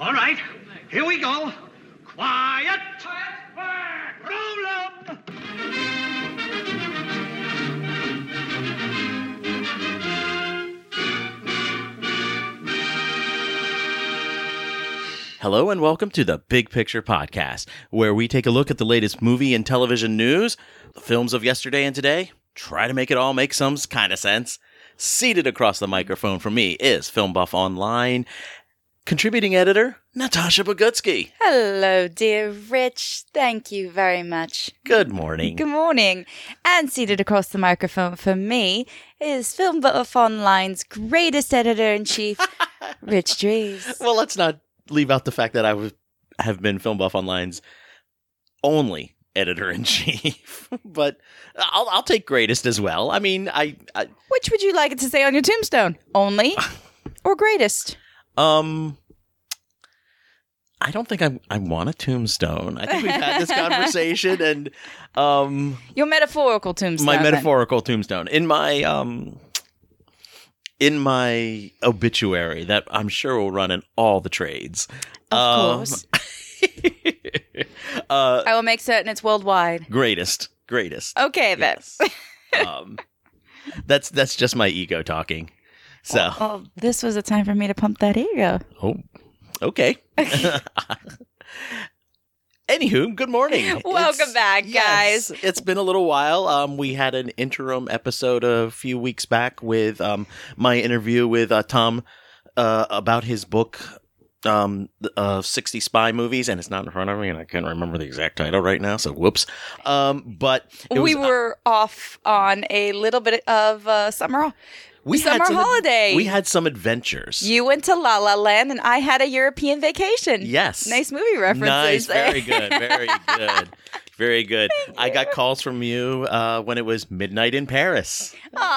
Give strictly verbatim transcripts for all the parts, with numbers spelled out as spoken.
All right, here we go. Quiet. Roll 'em. Hello and welcome to the Big Picture Podcast, where we take a look at the latest movie and television news, the films of yesterday and today, try to make it all make some kind of sense. Seated across the microphone from me is Film Buff Online contributing editor Natasha Bogutsky. Hello, dear Rich. Thank you very much. Good morning. Good morning. And seated across the microphone from me is Film Buff Online's greatest editor-in-chief, Rich Drees. Well, let's not leave out the fact that I w- have been Film Buff Online's only editor-in-chief, but I'll, I'll take greatest as well. I mean, I, I... Which would you like it to say on your tombstone? Only or greatest? Um... I don't think I I want a tombstone. I think we've had this conversation, and um, your metaphorical tombstone. My then. metaphorical tombstone in my um in my obituary that I'm sure will run in all the trades. Of um, course. uh, I will make certain it's worldwide. Greatest, greatest. Okay, then. Yes. um, that's that's just my ego talking. So, oh, oh, this was a time for me to pump that ego. Oh. Okay. Anywho, good morning. Welcome it's, back, guys. Yes, it's been a little while. Um, we had an interim episode a few weeks back with um, my interview with uh, Tom uh, about his book, um, uh, sixty Spy Movies, and it's not in front of me, and I can't remember the exact title right now, so whoops. Um, but it we was, were uh, off on a little bit of uh, summer We Summer had some, holiday. We had some adventures. You went to La La Land, and I had a European vacation. Yes. Nice movie Nice. references. Very good. Very good. Very good. I got calls from you uh, when it was midnight in Paris.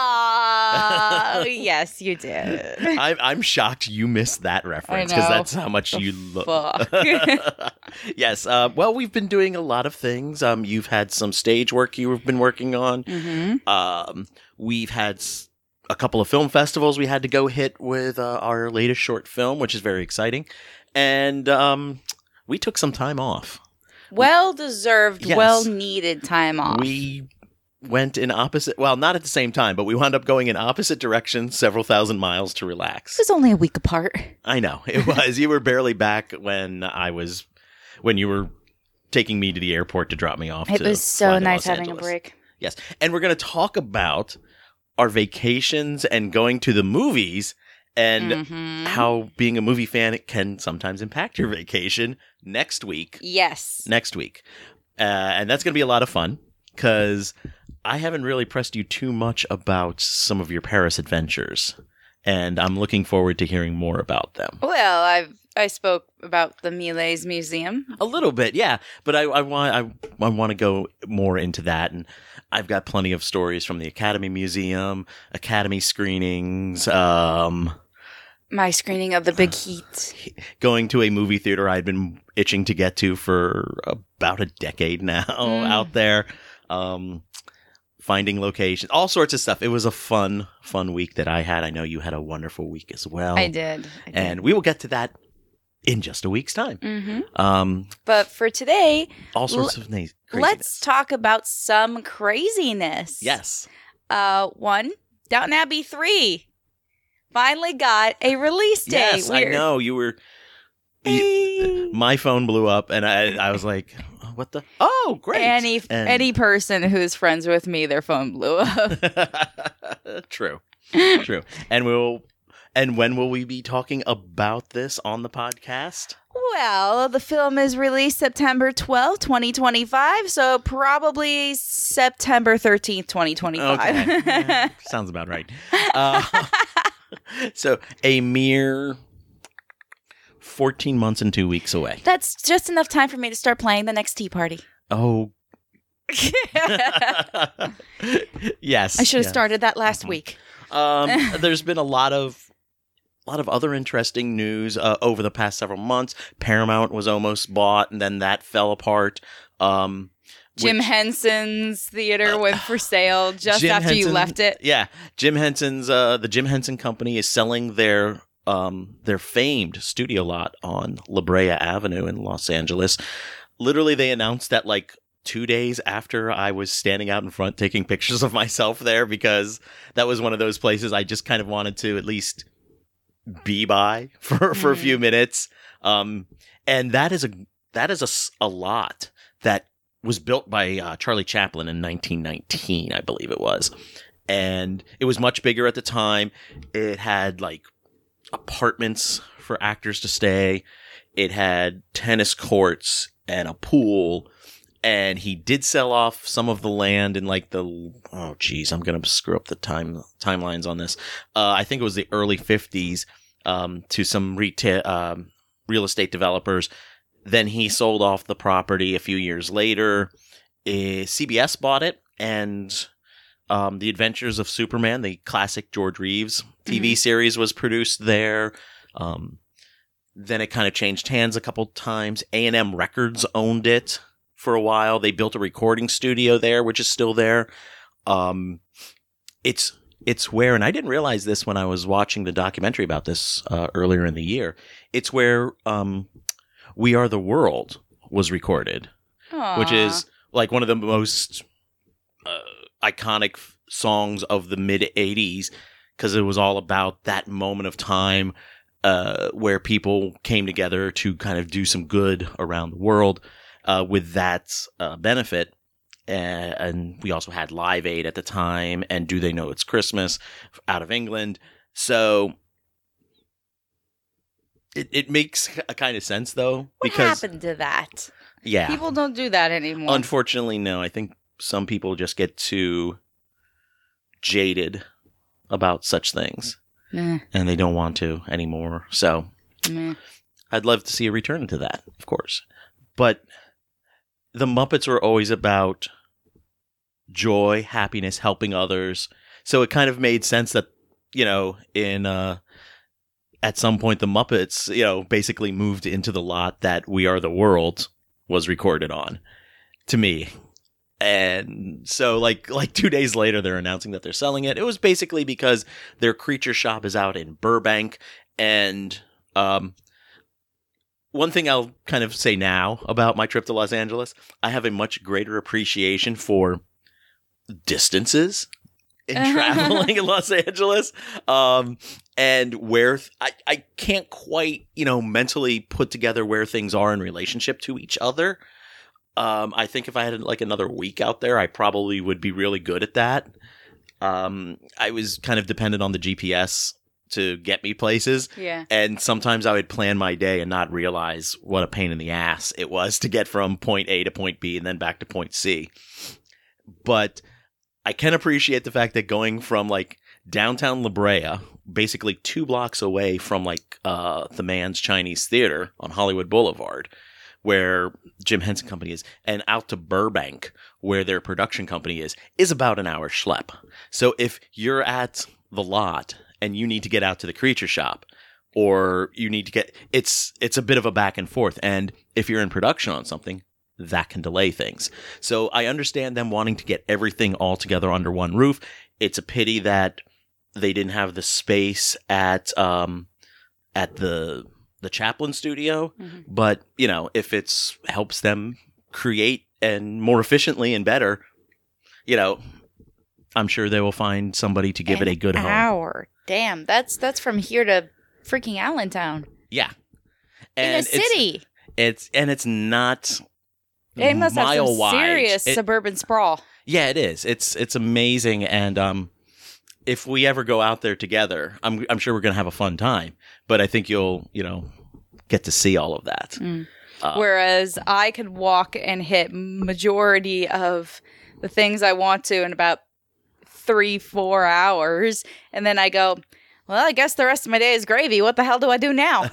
Oh, yes, you did. I, I'm shocked you missed that reference because that's how much the you love. Fuck. Yes. Uh, well, we've been doing a lot of things. Um, you've had some stage work you've been working on. Mm-hmm. Um, we've had s- a couple of film festivals we had to go hit with uh, our latest short film, which is very exciting. And um, we took some time off. Well-deserved, Yes. well-needed time off. We went in opposite, well, not at the same time, but we wound up going in opposite directions several thousand miles to relax. It was only a week apart. I know, it was. You were barely back when I was, when you were taking me to the airport to drop me off. It to was so fly to nice Los having Angeles. a break. Yes. And we're going to talk about our vacations and going to the movies and Mhm. how being a movie fan can sometimes impact your vacation next week. Yes. Next week. Uh, and that's going to be a lot of fun because I haven't really pressed you too much about some of your Paris adventures. And I'm looking forward to hearing more about them. Well, I've I spoke about the Millets Museum. A little bit, yeah. But I, I want I, I want to go more into that. And I've got plenty of stories from the Academy Museum, Academy screenings, um, My screening of The Big Heat. going to a movie theater I'd been itching to get to for about a decade now Mm. out there. Um, finding locations, all sorts of stuff. It was a fun, fun week that I had. I know you had a wonderful week as well. I did. I did. And we will get to that in just a week's time. Mm-hmm. Um, But for today, all sorts of na- craziness. let's talk about some craziness. Yes. Uh, one, Downton Abbey three finally got a release date. Yes, I We're- know. You were... you- my phone blew up, and I, I was like, what the... Oh, great. Any And- any person who's friends with me, their phone blew up. True. True. And we'll... And when will we be talking about this on the podcast? Well, the film is released September twelfth, twenty twenty-five, so probably September thirteenth, twenty twenty-five. Okay. Yeah, sounds about right. Uh, so a mere fourteen months and two weeks away. That's just enough time for me to start planning the next tea party. Oh. Yes. I should have yes. started that last Mhm. week. Um, there's been a lot of a lot of other interesting news uh, over the past several months. Paramount was almost bought, and then that fell apart. Um, Jim which- Henson's theater went for sale just Jim after you Henson- left it. Yeah, Jim Henson's uh, the Jim Henson Company is selling their um, their famed studio lot on La Brea Avenue in Los Angeles. Literally, they announced that like two days after I was standing out in front taking pictures of myself there, because that was one of those places I just kind of wanted to at least be by for, for a few minutes. Um, and that is a that is a, s- a lot that was built by uh, Charlie Chaplin in nineteen nineteen, I believe it was. And it was much bigger at the time. It had like apartments for actors to stay. It had tennis courts and a pool. And he did sell off some of the land in like the, oh geez, I'm going to screw up the time timelines on this. Uh, I think it was the early fifties um, to some retail, um, real estate developers. Then he sold off the property a few years later. Uh, C B S bought it, and um, The Adventures of Superman, the classic George Reeves T V mm-hmm. series, was produced there. Um, then it kind of changed hands a couple times. A and M Records owned it for a while. They built a recording studio there, which is still there. Um, it's it's where, and I didn't realize this when I was watching the documentary about this uh, earlier in the year. It's where um, We Are the World was recorded, Aww. Which is like one of the most uh, iconic f- songs of the mid eighties, because it was all about that moment of time uh, where people came together to kind of do some good around the world. Uh, with that uh, benefit, and, and we also had Live Aid at the time, and Do They Know It's Christmas out of England. So it it makes a kind of sense, though. What because, happened to that? Yeah. People don't do that anymore. Unfortunately, no. I think some people just get too jaded about such things, Meh. and they don't want to anymore. So Meh. I'd love to see a return to that, of course. But the Muppets were always about joy, happiness, helping others. So it kind of made sense that, you know, in uh, at some point the Muppets, you know, basically moved into the lot that We Are the World was recorded on, to me. And so like like two days later, they're announcing that they're selling it. It was basically because their creature shop is out in Burbank. And um one thing I'll kind of say now about my trip to Los Angeles, I have a much greater appreciation for distances in traveling in Los Angeles. Um, and where th- I, I can't quite, you know, mentally put together where things are in relationship to each other. Um, I think if I had like another week out there, I probably would be really good at that. Um, I was kind of dependent on the G P S to get me places. Yeah. And sometimes I would plan my day and not realize what a pain in the ass it was to get from point A to point B and then back to point C. But I can appreciate the fact that going from like downtown La Brea, basically two blocks away from like uh, the Mann's Chinese Theater on Hollywood Boulevard, where Jim Henson Company is, and out to Burbank, where their production company is, is about an hour schlep. So if you're at the lot and you need to get out to the creature shop, or you need to get, it's it's a bit of a back and forth. And if you're in production on something, that can delay things. So I understand them wanting to get everything all together under one roof. It's a pity that they didn't have the space at um at the the Chaplin studio. Mm-hmm. But, you know, if it's helps them create and more efficiently and better, you know, I'm sure they will find somebody to give An it a good home. Hour. Damn, that's that's from here to freaking Allentown. Yeah. And in a city. It's, it's and it's not It must have some wide. serious it, suburban sprawl. Yeah, it is. It's it's amazing, and um if we ever go out there together, I'm I'm sure we're going to have a fun time, but I think you'll, you know, get to see all of that. Mm. Uh, Whereas I could walk and hit majority of the things I want to in about three, four hours. And then I go, well, I guess the rest of my day is gravy. What the hell do I do now?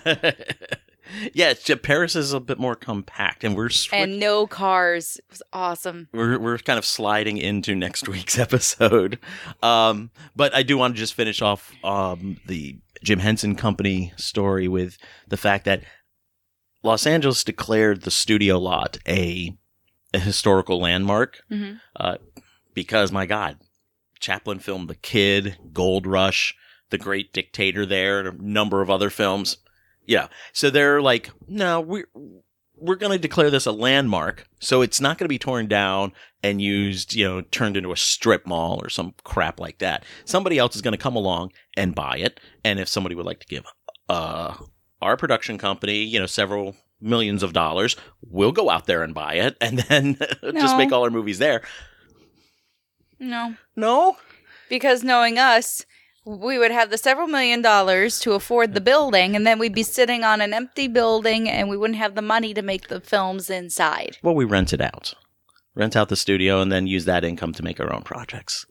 yeah, it's, Paris is a bit more compact, and we're sw- and no cars. It was awesome. We're we're kind of sliding into next week's episode, um, but I do want to just finish off um, the Jim Henson Company story with the fact that Los Angeles declared the studio lot a a historical landmark Mm-hmm. uh, because, my God, Chaplin filmed The Kid, Gold Rush, The Great Dictator there, and a number of other films. Yeah. So they're like, no, we're, we're going to declare this a landmark. So it's not going to be torn down and used, you know, turned into a strip mall or some crap like that. Somebody else is going to come along and buy it. And if somebody would like to give uh, our production company, you know, several millions of dollars, we'll go out there and buy it and then no. just make all our movies there. No. No? Because knowing us, we would have the several million dollars to afford the building, and then we'd be sitting on an empty building, and we wouldn't have the money to make the films inside. Well, we rent it out. Rent out the studio and then use that income to make our own projects.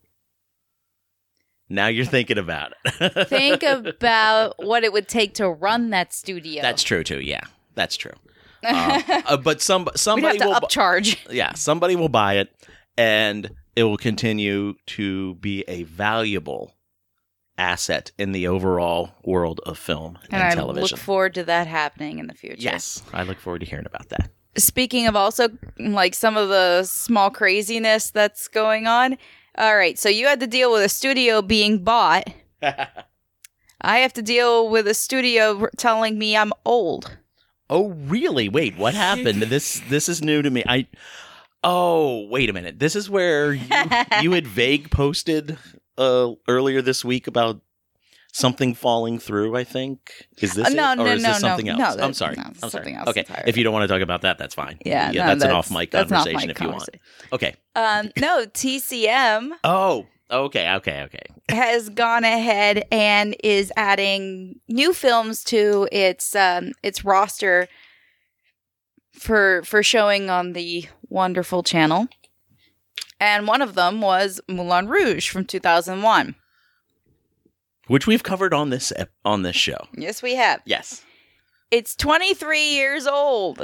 Now you're thinking about it. Think about what it would take to run that studio. That's true, too. Yeah, that's true. uh, uh, but some somebody We'd have to will upcharge. Bu- yeah, somebody will buy it, and it will continue to be a valuable asset in the overall world of film and, and I television. look forward to that happening in the future. Yes, I look forward to hearing about that. Speaking of also like some of the small craziness that's going on. All right, so you had to deal with a studio being bought. I have to deal with a studio telling me I'm old. Oh, really? Wait, what happened? This this is new to me. I Oh, wait a minute. This is where you, you had vague posted uh, earlier this week about something falling through, I think. Is this Uh, no, it? no, or is no, this something no, else? no, I'm that- sorry. no, I'm something sorry. else Okay, entirely. if you don't want to talk about that, that's fine. Yeah, yeah no, that's, an that's- off-mic that's an conversation off-mic if you want. conversation. Okay. Um, no, T C M Oh, okay, okay, okay. has gone ahead and is adding new films to its um, its roster for for showing on the wonderful channel. And one of them was Moulin Rouge from two thousand one. Which we've covered on this ep- on this show. Yes, we have. Yes. It's twenty-three years old.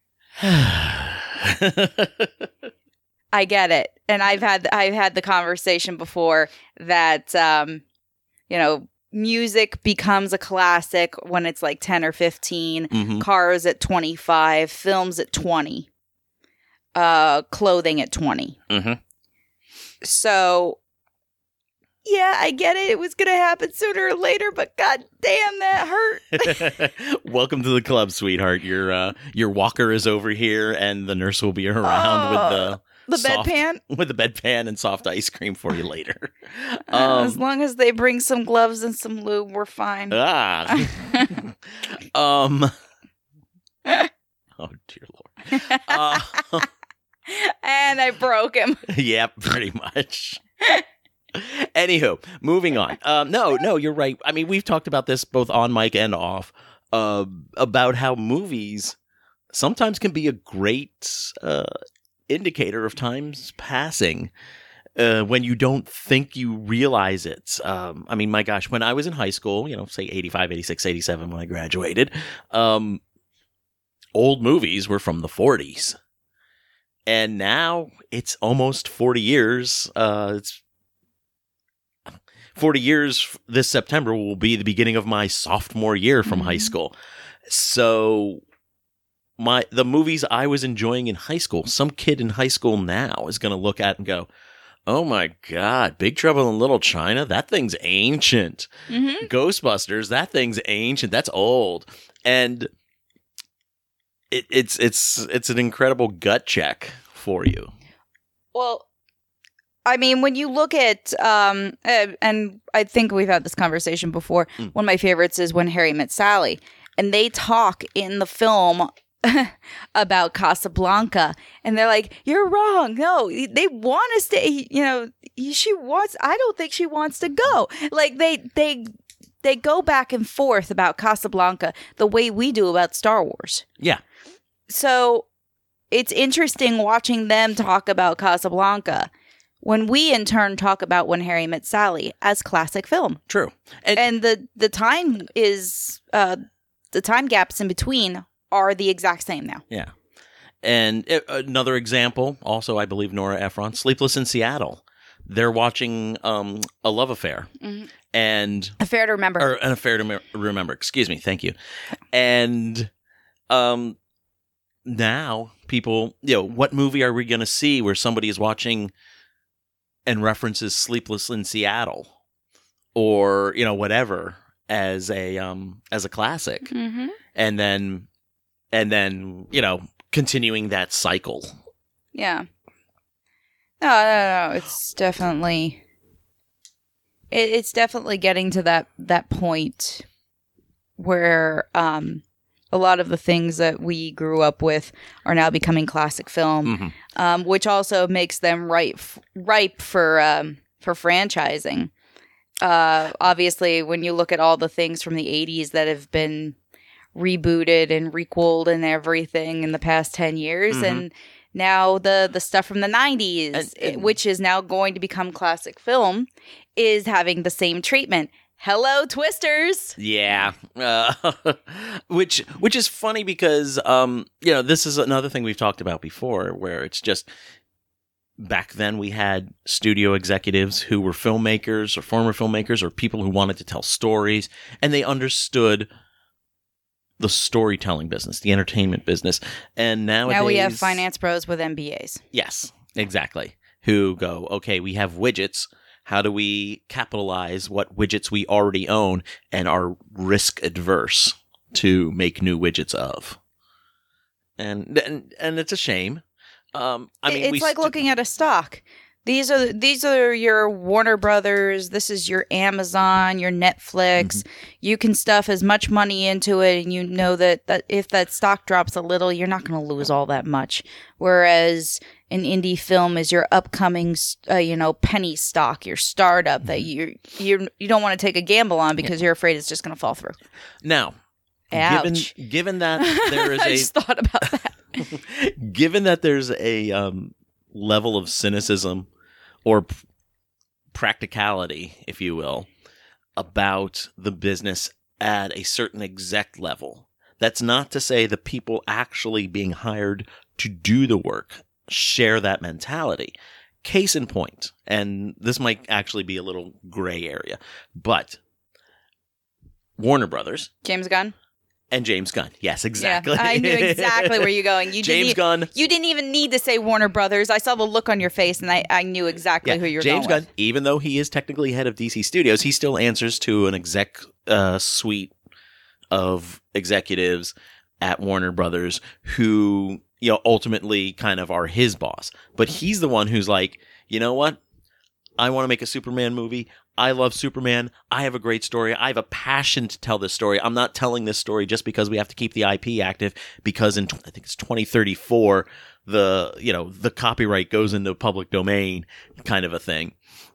I get it. And I've had I've had the conversation before that um, you know, music becomes a classic when it's like ten or fifteen, Mhm. cars at twenty-five, films at twenty, uh, clothing at twenty. Mhm. So, yeah, I get it. It was going to happen sooner or later, but god damn, that hurt. Welcome to the club, sweetheart. Your uh, your walker is over here, and the nurse will be around with the The soft- bedpan? with the bedpan and soft ice cream for you later. Uh, as Um, long as they bring some gloves and some lube, we're fine. ah, um. Oh dear lord. Uh, And I broke him. yeah, pretty much. Anywho, moving on. Um, no, no, you're right. I mean, we've talked about this both on mic and off, uh, about how movies sometimes can be a great uh, indicator of time's passing uh, when you don't think you realize it. Um, I mean, my gosh, when I was in high school, you know, say eighty-five, eighty-six, eighty-seven when I graduated, um, old movies were from the forties. And now it's almost forty years. Uh, it's forty years this September will be the beginning of my sophomore year from Mm-hmm. high school. So my the movies I was enjoying in high school, some kid in high school now is going to look at and go, "Oh my God, Big Trouble in Little China? That thing's ancient. Mm-hmm. Ghostbusters, that thing's ancient. That's old." And It, it's it's it's an incredible gut check for you. Well, I mean, when you look at, um, uh, and I think we've had this conversation before, Mm. one of my favorites is When Harry Met Sally. And they talk in the film about Casablanca. And they're like, you're wrong. No, they want to stay, you know, she wants, I don't think she wants to go. Like, they, they, they go back and forth about Casablanca the way we do about Star Wars. Yeah. So it's interesting watching them talk about Casablanca when we in turn talk about When Harry Met Sally as classic film. True. And, And the, the time is, uh, the time gaps in between are the exact same now. yeah. And uh, another example, also I believe Nora Ephron, Sleepless in Seattle. They're watching um, A Love Affair. Mhm. And A Fair to Remember. or An Affair to Me- Remember. Excuse me. Thank you. And um now people, you know, what movie are we going to see where somebody is watching and references Sleepless in Seattle? or, you know, whatever as a um as a classic. Mm-hmm. And then and then, you know, continuing that cycle. Yeah. No, no, no. It's definitely it, it's definitely getting to that that point where um a lot of the things that we grew up with are now becoming classic film, Mm-hmm. um, which also makes them ripe ripe for um, for franchising. Uh, obviously, when you look at all the things from the eighties that have been rebooted and requelled and everything in the past ten years, Mm-hmm. and now the the stuff from the nineties, And- and- which is now going to become classic film, is having the same treatment. Hello, Twisters. Yeah, uh, which which is funny because um, you know, this is another thing we've talked about before, where it's just back then we had studio executives who were filmmakers or former filmmakers or people who wanted to tell stories, and they understood the storytelling business, the entertainment business, and nowadays Now we have finance pros with M B As. Yes, exactly. Who go, okay, we have widgets. How do we capitalize what widgets we already own and are risk adverse to make new widgets of? And and, and it's a shame. Um, I mean, it's we like st- looking at a stock. These are these are your Warner Brothers. This is your Amazon, your Netflix. Mm-hmm. You can stuff as much money into it, and you know that, that if that stock drops a little, you're not going to lose all that much. Whereas an indie film is your upcoming, uh, you know, penny stock, your startup that you you you don't want to take a gamble on because you're afraid it's just going to fall through. now. Ouch. Given given that there is I a just thought about that. given that there's a um, level of cynicism or p- practicality, if you will, about the business at a certain exec level. That's not to say the people actually being hired to do the work share that mentality. Case in point, and this might actually be a little gray area, but Warner Brothers James Gunn. and James Gunn. Yes, exactly. Yeah, I knew exactly where you're going. You James didn't, e- Gunn. You didn't even need to say Warner Brothers. I saw the look on your face, and I, I knew exactly Yeah, who you were James going Gunn, even though he is technically head of D C Studios, he still answers to an exec uh, suite of executives at Warner Brothers who, you know, ultimately kind of are his boss. But he's the one who's like, you know what? I want to make a Superman movie. I love Superman. I have a great story. I have a passion to tell this story. I'm not telling this story just because we have to keep the I P active, because in I think it's twenty thirty-four, the, you know, the copyright goes into public domain kind of a thing.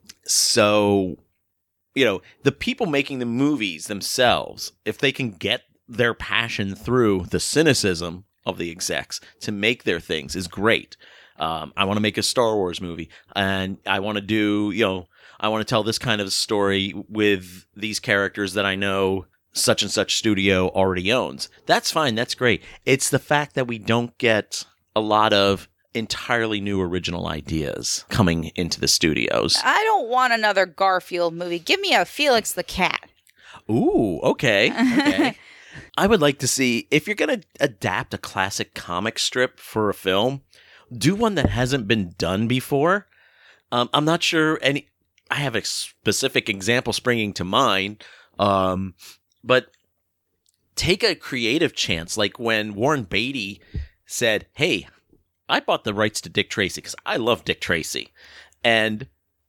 So, you know, the people making the movies themselves, if they can get their passion through the cynicism of the execs to make their things, is great. Um, I want to make a Star Wars movie, and I want to do, you know, I want to tell this kind of story with these characters that I know such and such studio already owns. That's fine. That's great. It's the fact that we don't get a lot of entirely new original ideas coming into the studios. I don't want another Garfield movie. Give me a Felix the Cat. Ooh, okay. Okay. I would like to see, if you're going to adapt a classic comic strip for a film, do one that hasn't been done before. Um, I'm not sure any. I have a specific example springing to mind, um, but take a creative chance, like when Warren Beatty said, "Hey, I bought the rights to Dick Tracy because I love Dick Tracy," and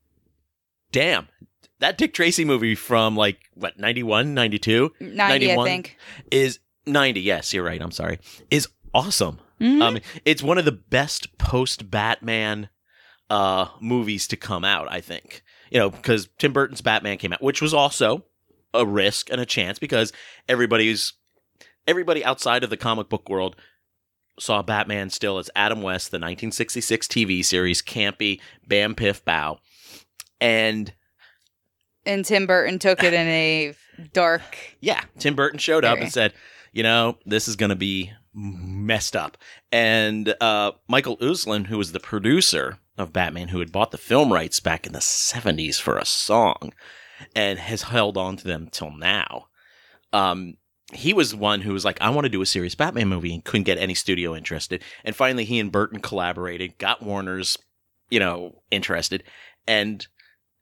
damn, that Dick Tracy movie from like what ninety-one, ninety-two, ninety, I think. is ninety. Yes, you're right. I'm sorry. Is awesome. Mhm. Um, it's one of the best post-Batman uh, movies to come out, I think. You know, because Tim Burton's Batman came out, which was also a risk and a chance because everybody's everybody outside of the comic book world saw Batman still as Adam West, the nineteen sixty-six T V series, campy, bam, piff, bow. And And Tim Burton took it in a dark. yeah, Tim Burton showed up Very. and said, you know, this is going to be messed up. And uh, Michael Uslan, who was the producer of Batman, who had bought the film rights back in the seventies for a song and has held on to them till now. Um, he was one who was like, I want to do a serious Batman movie, and couldn't get any studio interested. And finally, he and Burton collaborated, got Warner's, you know, interested. And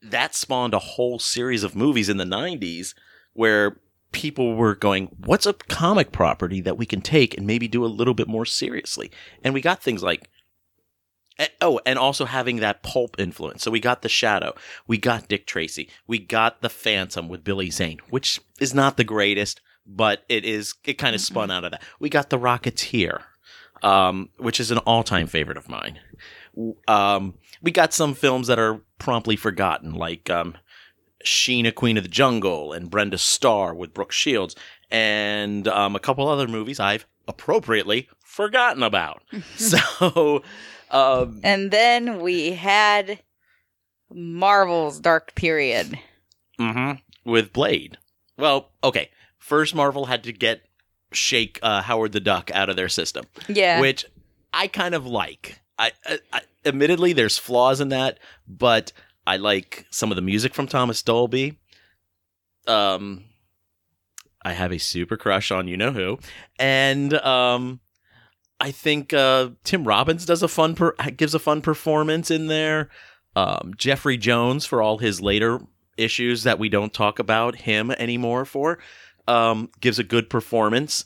that spawned a whole series of movies in the nineties where people were going, what's a comic property that we can take and maybe do a little bit more seriously? And we got things like, oh, and also having that pulp influence. So we got The Shadow, we got Dick Tracy, we got The Phantom with Billy Zane, which is not the greatest, but it is, it kind of spun out of that. We got The Rocketeer, um, which is an all-time favorite of mine. Um, we got some films that are promptly forgotten, like um, Sheena, Queen of the Jungle, and Brenda Starr with Brooke Shields, and um, a couple other movies I've appropriately forgotten about. So, um, and then we had Marvel's Dark Period. Mm-hmm, with Blade. Well, okay. First, Marvel had to get shake uh, Howard the Duck out of their system. Yeah, which I kind of like. I, I, I admittedly, there's flaws in that, but I like some of the music from Thomas Dolby. Um, I have a super crush on you know who, and um, I think uh, Tim Robbins does a fun per- gives a fun performance in there. Um, Jeffrey Jones, for all his later issues that we don't talk about him anymore for, um, gives a good performance,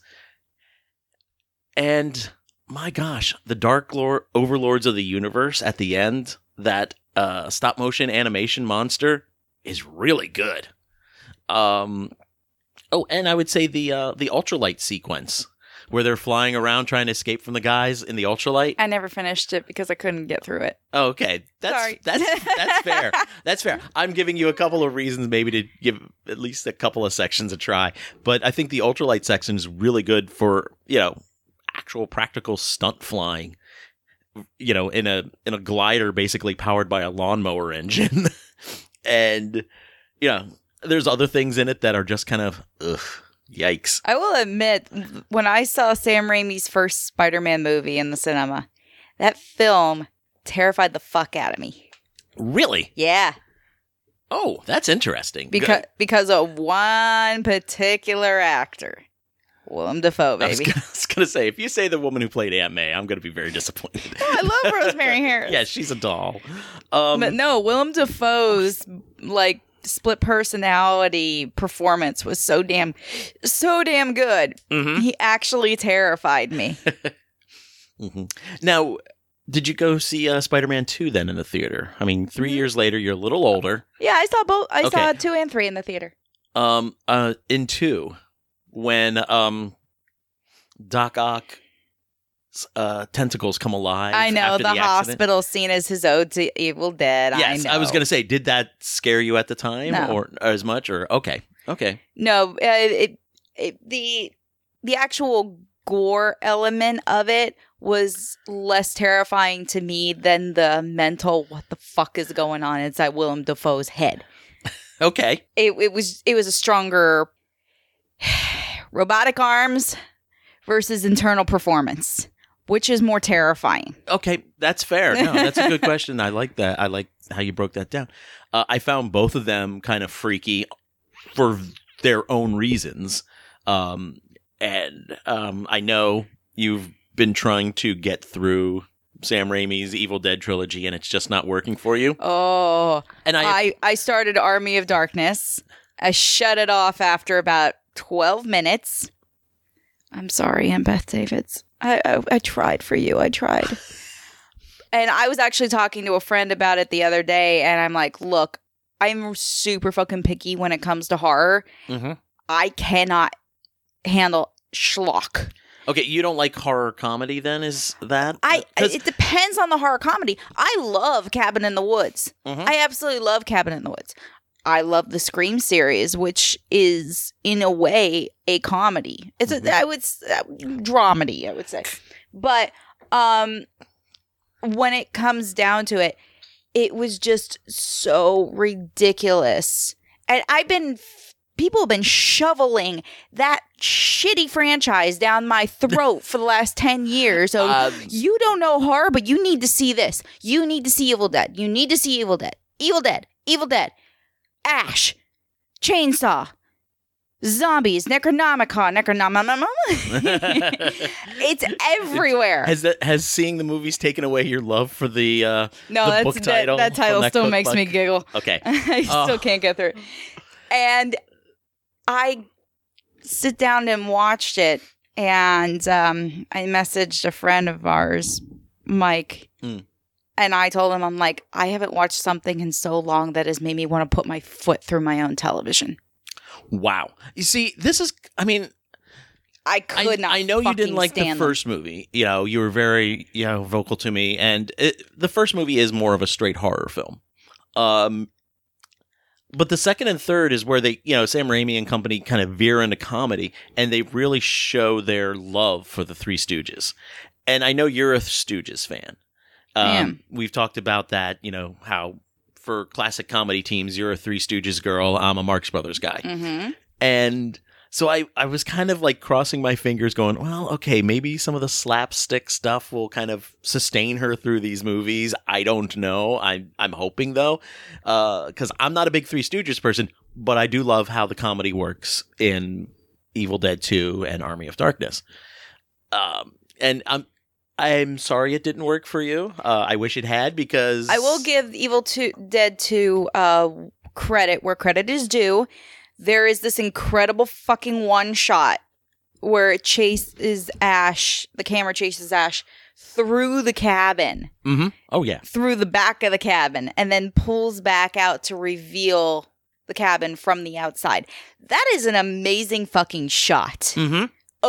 and. My gosh, the Dark Lord Overlords of the Universe at the end, that uh, stop motion animation monster is really good. Um, oh, and I would say the uh, the ultralight sequence where they're flying around trying to escape from the guys in the ultralight. I never finished it because I couldn't get through it. Oh, okay, that's Sorry. that's that's fair. That's fair. I'm giving you a couple of reasons maybe to give at least a couple of sections a try, but I think the ultralight section is really good for, you know, actual practical stunt flying, you know, in a in a glider basically powered by a lawnmower engine. And, you know, there's other things in it that are just kind of, ugh, yikes. I will admit, when I saw Sam Raimi's first Spider-Man movie in the cinema, that film terrified the fuck out of me. Really? Yeah. Oh, that's interesting. Because because of one particular actor. Willem Dafoe, I was, baby. gonna, I was gonna say, if you say the woman who played Aunt May, I'm gonna be very disappointed. Oh, I love Rosemary Harris. Yeah, she's a doll. Um, But no, Willem Dafoe's like split personality performance was so damn, so damn good. mhm. He actually terrified me. Mhm. Now, did you go see uh, Spider-Man two then in the theater? I mean, three Mhm. years later, you're a little older. Yeah, I saw both. I Okay. saw two and three in the theater. Um, uh, in two, when um, Doc Ock. Uh, tentacles come alive. I know after the, the accident. hospital scene is his ode to Evil Dead. Yes, I, know. I was going to say, did that scare you at the time, No. or, or as much, or okay, okay, No, uh, it, it the the actual gore element of it was less terrifying to me than the mental what the fuck is going on inside Willem Dafoe's head. okay. It it was it was a stronger robotic arms versus internal performance. Which is more terrifying? Okay, that's fair. No, that's a good question. I like that. I like how you broke that down. Uh, I found both of them kind of freaky for their own reasons. Um, and um, I know you've been trying to get through Sam Raimi's Evil Dead trilogy, and it's just not working for you. Oh, And I, I, I started Army of Darkness. I shut it off after about twelve minutes. I'm sorry, Aunt Beth Davids. I, I I tried for you. I tried. And I was actually talking to a friend about it the other day, and I'm like, look, I'm super fucking picky when it comes to horror. Mhm. I cannot handle schlock. Okay, you don't like horror comedy then, is that? I 'Cause- it depends on the horror comedy. I love Cabin in the Woods. Mhm. I absolutely love Cabin in the Woods. I love the Scream series, which is in a way a comedy. It's a, I would s- uh, dramedy, I would say. But um, when it comes down to it, it was just so ridiculous. And I've been people have been shoveling that shitty franchise down my throat for the last ten years. So Um, you don't know horror, but you need to see this. You need to see Evil Dead. You need to see Evil Dead. Evil Dead. Evil Dead. Ash. Chainsaw. zombies, Necronomicon, Necronomicon. It's everywhere. Has that has seeing the movies taken away your love for the uh, no, the that's, book title? That, that title that still makes cookbook? me giggle. Okay, I still Oh. can't get through it. And I sit down and watched it, and um, I messaged a friend of ours, Mike, Mm. and I told him, I'm like, I haven't watched something in so long that has made me want to put my foot through my own television. Wow. You see, this is. I mean, I could I, not. I know you didn't fucking like the stand them. first movie. You know, you were very you know vocal to me, and it, the first movie is more of a straight horror film. Um, but the second and third is where they, you know, Sam Raimi and company kind of veer into comedy, and they really show their love for the Three Stooges. And I know you're a Stooges fan. Um, I am. We've talked about that. You know how for classic comedy teams, you're a Three Stooges girl. I'm a Marx Brothers guy. Mm-hmm. And so I, I was kind of like crossing my fingers going, well, okay, maybe some of the slapstick stuff will kind of sustain her through these movies. I don't know. I'm, I'm hoping, though, because I'm not a big Three Stooges person, but I do love how the comedy works in Evil Dead two and Army of Darkness. Um, and I'm I'm sorry it didn't work for you. Uh, I wish it had because... I will give Evil two, Dead two uh, credit where credit is due. There is this incredible fucking one shot where it chases Ash, the camera chases Ash through the cabin, Mm-hmm. Oh, yeah. through the back of the cabin, and then pulls back out to reveal the cabin from the outside. That is an amazing fucking shot. Mm-hmm.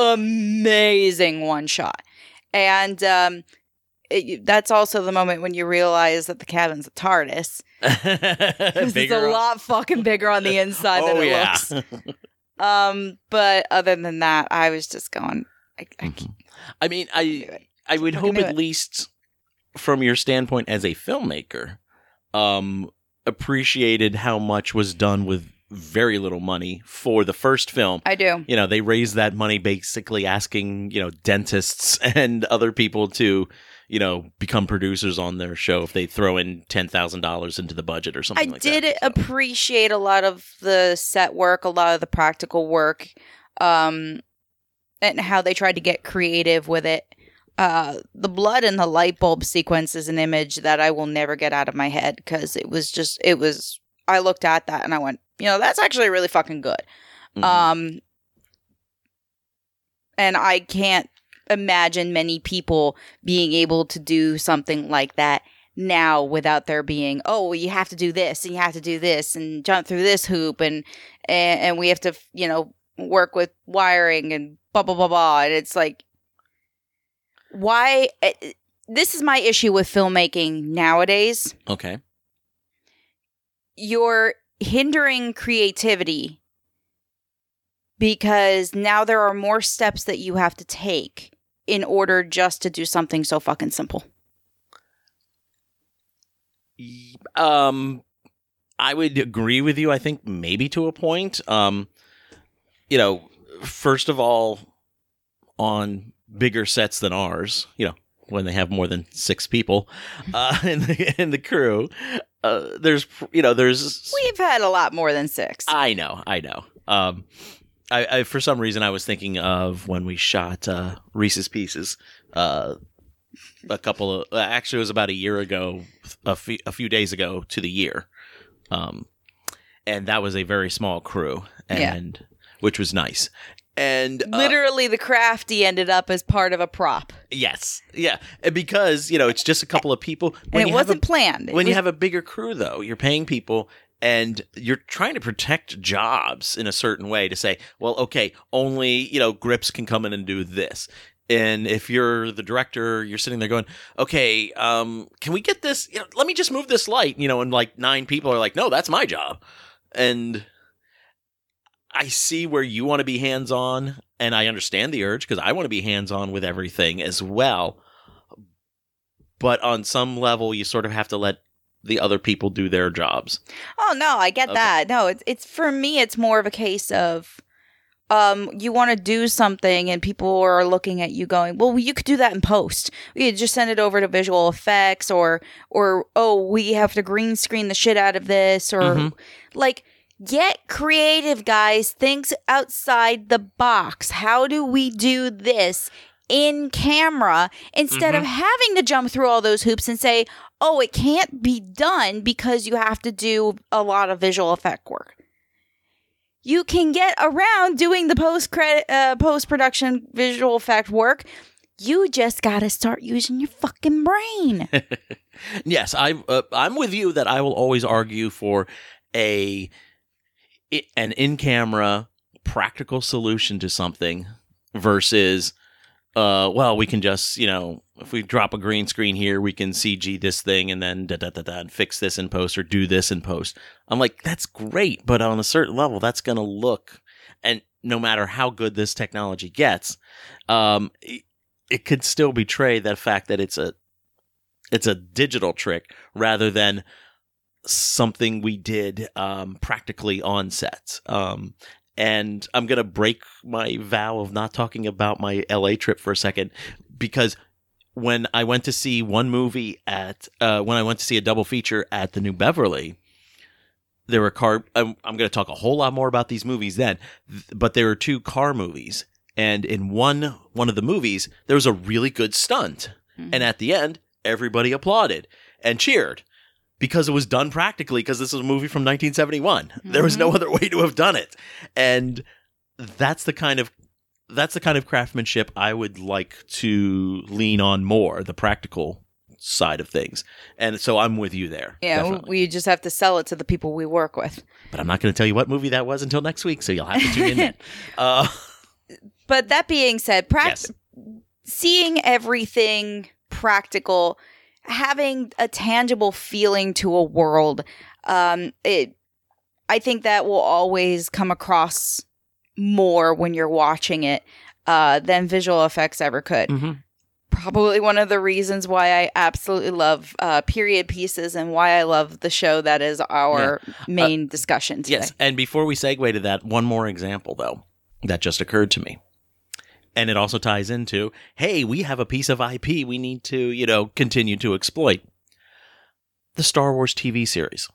Amazing one shot. And um, it, that's also the moment when you realize that the cabin's a TARDIS. Because it's a lot fucking bigger on the inside oh, than it yeah. looks. Um, but other than that, I was just going, I, I can't I mean, do I it. I would Fucking hope do at it. least from your standpoint as a filmmaker, um, appreciated how much was done with very little money for the first film. I do. You know, they raised that money basically asking, you know, dentists and other people to, you know, become producers on their show if they throw in ten thousand dollars into the budget or I something like did that. So. appreciate a lot of the set work, a lot of the practical work, um, and how they tried to get creative with it. Uh, the blood and the light bulb sequence is an image that I will never get out of my head because it was just, it was, I looked at that and I went, you know, that's actually really fucking good. Mhm. Um, and I can't imagine many people being able to do something like that now without there being, oh, well, you have to do this and you have to do this and jump through this hoop and and, and we have to, you know, work with wiring and blah blah blah blah. And it's like, why? It, this is my issue with filmmaking nowadays. Okay. You're hindering creativity because now there are more steps that you have to take in order just to do something so fucking simple. Um, I would agree with you. I think maybe to a point. Um, you know, first of all, on bigger sets than ours, you know, when they have more than six people uh, in the in the crew, uh, there's you know there's We've had a lot more than six. I know, I know. Um, I, I for some reason I was thinking of when we shot uh, Reese's Pieces. Uh, a couple of actually it was about a year ago, a few, a few days ago to the year, um, and that was a very small crew, and yeah. which was nice. And uh, literally, the crafty ended up as part of a prop. Yes, yeah, and because you know it's just a couple of people, when and it wasn't a, planned. It when was- you have a bigger crew, though, you're paying people. And you're trying to protect jobs in a certain way to say, well, okay, only, you know, grips can come in and do this. And if you're the director, you're sitting there going, okay, um, can we get this? You know, let me just move this light, you know, and like nine people are like, no, that's my job. And I see where you want to be hands-on, and I understand the urge because I want to be hands-on with everything as well. But on some level, you sort of have to let the other people do their jobs. Oh no, I get Okay. that. No, it's it's for me it's more of a case of um you want to do something and people are looking at you going, "Well, you could do that in post. You could just send it over to visual effects or or oh, we have to green screen the shit out of this or Mhm. like Get creative, guys. Think outside the box. How do we do this in camera instead Mm-hmm. of having to jump through all those hoops and say, oh, it can't be done because you have to do a lot of visual effect work. You can get around doing the post credit, uh, post production visual effect work. You just got to start using your fucking brain. Yes, I uh, I'm with you that I will always argue for a i- an in-camera practical solution to something versus uh well, we can just, you know, if we drop a green screen here, we can C G this thing and then da da da da and fix this in post or do this in post. I'm like, that's great, but on a certain level that's going to look, and no matter how good this technology gets, um it, it could still betray that fact that it's a it's a digital trick rather than something we did um, practically on set. Um, and I'm going to break my vow of not talking about my L A trip for a second, because when I went to see one movie at, uh, when I went to see a double feature at the New Beverly, there were car, I'm, I'm going to talk a whole lot more about these movies then, but there were two car movies. And in one, one of the movies, there was a really good stunt. Mm-hmm. And at the end, everybody applauded and cheered because it was done practically, because this was a movie from nineteen seventy-one. Mm-hmm. There was no other way to have done it. And that's the kind of that's the kind of craftsmanship I would like to lean on more, the practical side of things. And so I'm with you there. Yeah, definitely. we just have to sell it to the people we work with. But I'm not going to tell you what movie that was until next week, so you'll have to tune in then. Uh, But that being said, prac- yes. seeing everything practical, having a tangible feeling to a world, um, it, I think that will always come across more when you're watching it uh, than visual effects ever could. Mm-hmm. Probably one of the reasons why I absolutely love uh, period pieces and why I love the show that is our Yeah. main Uh, discussion today. Yes, and before we segue to that, one more example, though, that just occurred to me. And it also ties into, hey, we have a piece of I P we need to, you know, continue to exploit. The Star Wars T V series.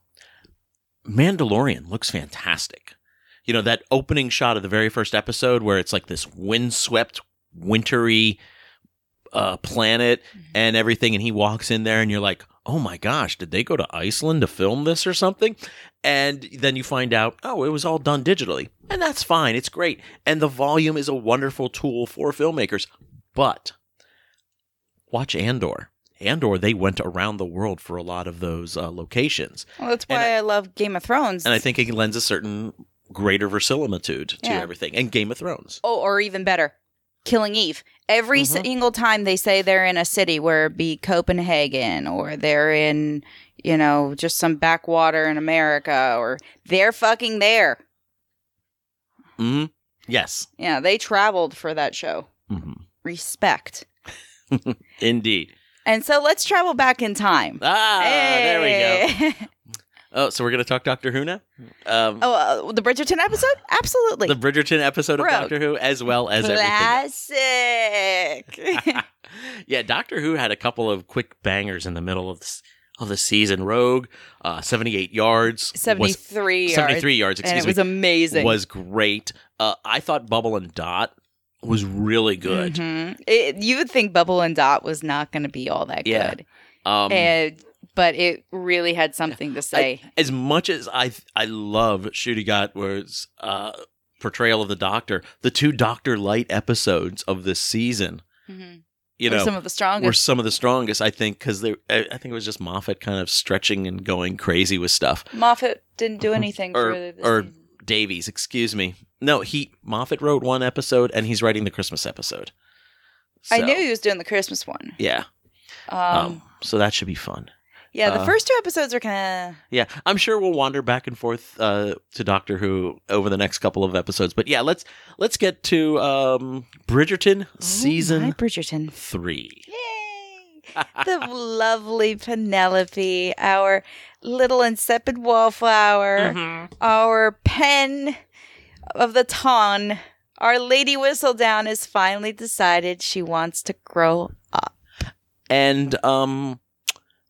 Mandalorian looks fantastic. You know, that opening shot of the very first episode where it's like this windswept, wintry uh, planet and everything, and he walks in there and you're like, oh my gosh, did they go to Iceland to film this or something? And then you find out, oh, it was all done digitally. And that's fine. It's great. And the volume is a wonderful tool for filmmakers. But watch Andor. Andor, they went around the world for a lot of those uh, locations. Well, that's why And I- I love Game of Thrones. And I think it lends a certain greater verisimilitude to Yeah. everything. And Game of Thrones. Oh, or even better, Killing Eve. Every Mhm. single time they say they're in a city, where it be Copenhagen or they're in, you know, just some backwater in America, or they're fucking there. hmm Yes. Yeah, they traveled for that show. hmm Respect. Indeed. And so let's travel back in time. Ah, there we go. go. Oh, so we're going to talk Doctor Who now? Um, oh, uh, the Bridgerton episode? Absolutely. the Bridgerton episode of Bro. Doctor Who, as well as Classic. everything. Yeah, Doctor Who had a couple of quick bangers in the middle of this, of the season. Rogue, uh, seventy-eight yards. was- seventy-three yards. seventy-three yards, And excuse it was me. amazing. Was great. Uh, I thought Bubble and Dot was really good. Mhm. It, you would think Bubble and Dot was not going to be all that Yeah. good. Um, And, but it really had something to say. as much as I I love Ncuti Gatwa's uh, portrayal of the Doctor, the two Doctor Light episodes of this season, Mhm. you Were know, some of the strongest. were some of the strongest. I think because they, I I think it was just Moffat kind of stretching and going crazy with stuff. Moffat didn't do anything Or- for this or- season. Davies, excuse me. No, he Moffat wrote one episode, and he's writing the Christmas episode. I So, knew he was doing the Christmas one. Yeah. Um, Um, so that should be fun. yeah, the uh, first two episodes are kind Yeah, I'm sure we'll wander back and forth uh, to Doctor Who over the next couple of episodes. But yeah, let's let's get to um, Bridgerton of season Bridgerton. three. Yay! The lovely Penelope, our little insipid wallflower, Mm-hmm. our pen of the ton, our Lady Whistledown has finally decided she wants to grow up. And um,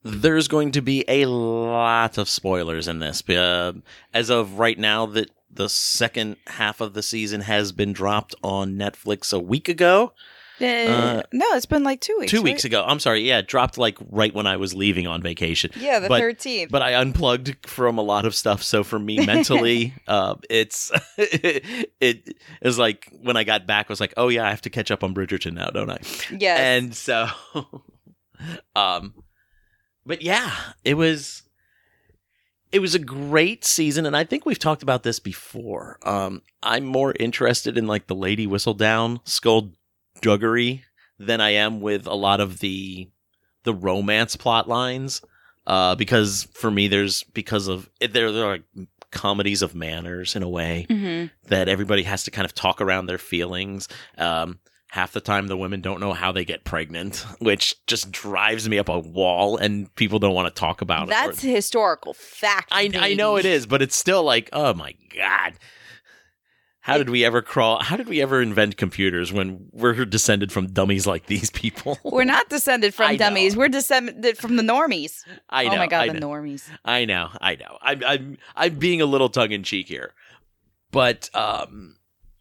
there's going to be a lot of spoilers in this. Uh, as of right now, that the second half of the season has been dropped on Netflix a week ago. Uh, uh, no, it's been like two weeks. Two right? weeks ago. I'm sorry. Yeah, it dropped like right when I was leaving on vacation. Yeah, the but, thirteenth. But I unplugged from a lot of stuff. So for me mentally, uh, it's it, it is like when I got back, I was like, oh yeah, I have to catch up on Bridgerton now, don't I? Yeah. And so, um, but yeah, it was. It was a great season, and I think we've talked about this before. Um, I'm more interested in like the Lady Whistledown skullduggery than I am with a lot of the the romance plot lines. Uh, because for me, there's because of they're, they're like comedies of manners in a way mm-hmm. that everybody has to kind of talk around their feelings. Um, half the time, the women don't know how they get pregnant, which just drives me up a wall, and people don't want to talk about That's it. That's historical fact. I, I know it is, but it's still like, oh my God. How did we ever crawl? How did we ever invent computers when we're descended from dummies like these people? We're not descended from I dummies. know. We're descended from the normies. I know. Oh my God, I the know. normies. I know. I know. I'm I'm I'm being a little tongue in cheek here, but um,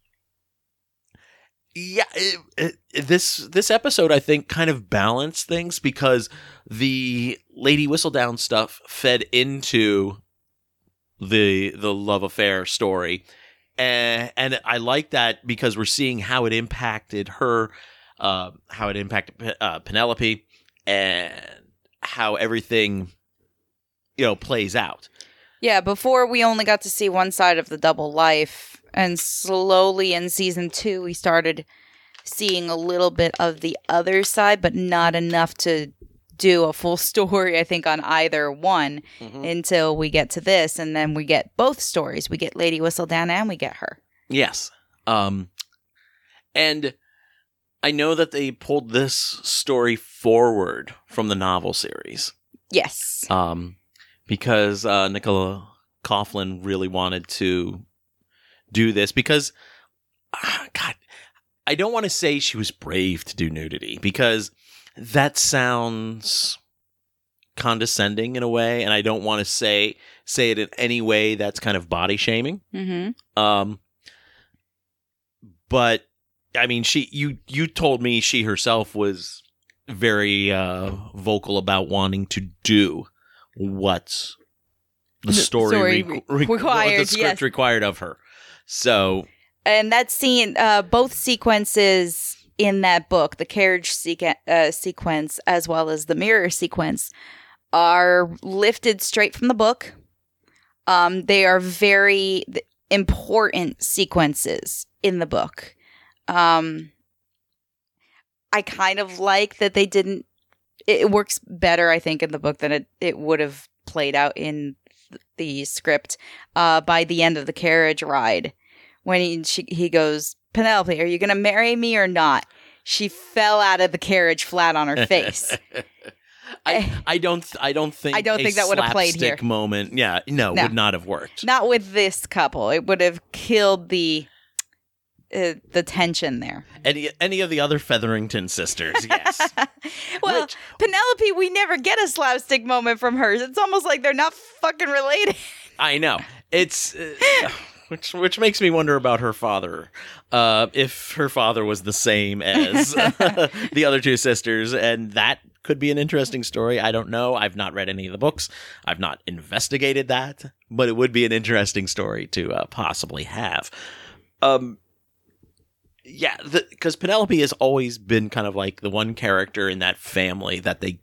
yeah, it, it, this this episode I think kind of balanced things because the Lady Whistledown stuff fed into the the love affair story. And, and I like that because we're seeing how it impacted her, uh, how it impacted uh, Penelope, and how everything, you know, plays out. Yeah, before we only got to see one side of the double life, and slowly in season two we started seeing a little bit of the other side, but not enough to do a full story, I think, on either one mm-hmm. until we get to this, and then we get both stories. We get Lady Whistledown and we get her. Yes. Um, and I know that they pulled this story forward from the novel series. Yes. Um, because uh, Nicola Coughlan really wanted to do this because, uh, God, I don't want to say she was brave to do nudity because that sounds condescending in a way, and I don't want to say say it in any way that's kind of body shaming. Mm-hmm. Um, but I mean, she you you told me she herself was very uh, vocal about wanting to do what the story, story re- re- re- required, what the script yes. required of her. So, and that scene, uh, both sequences in that book, the carriage sequ- uh, sequence as well as the mirror sequence, are lifted straight from the book. Um, they are very important sequences in the book. Um, I kind of like that they didn't. It, it works better, I think, in the book than it, it would have played out in th- the script. Uh, by the end of the carriage ride, when he she, he goes, Penelope, are you going to marry me or not? She fell out of the carriage flat on her face. I, I don't I don't think I don't think that would have played here. Moment, yeah, no, No. would not have worked. Not with this couple. It would have killed the uh, the tension there. Any any of the other Featherington sisters, yes. Well, Which- Penelope, we never get a slapstick moment from hers. It's almost like they're not fucking related. I know. It's uh, which which makes me wonder about her father. Uh, if her father was the same as the other two sisters, and that could be an interesting story. I don't know. I've not read any of the books. I've not investigated that, but it would be an interesting story to uh, possibly have. Um, yeah, because Penelope has always been kind of like the one character in that family that they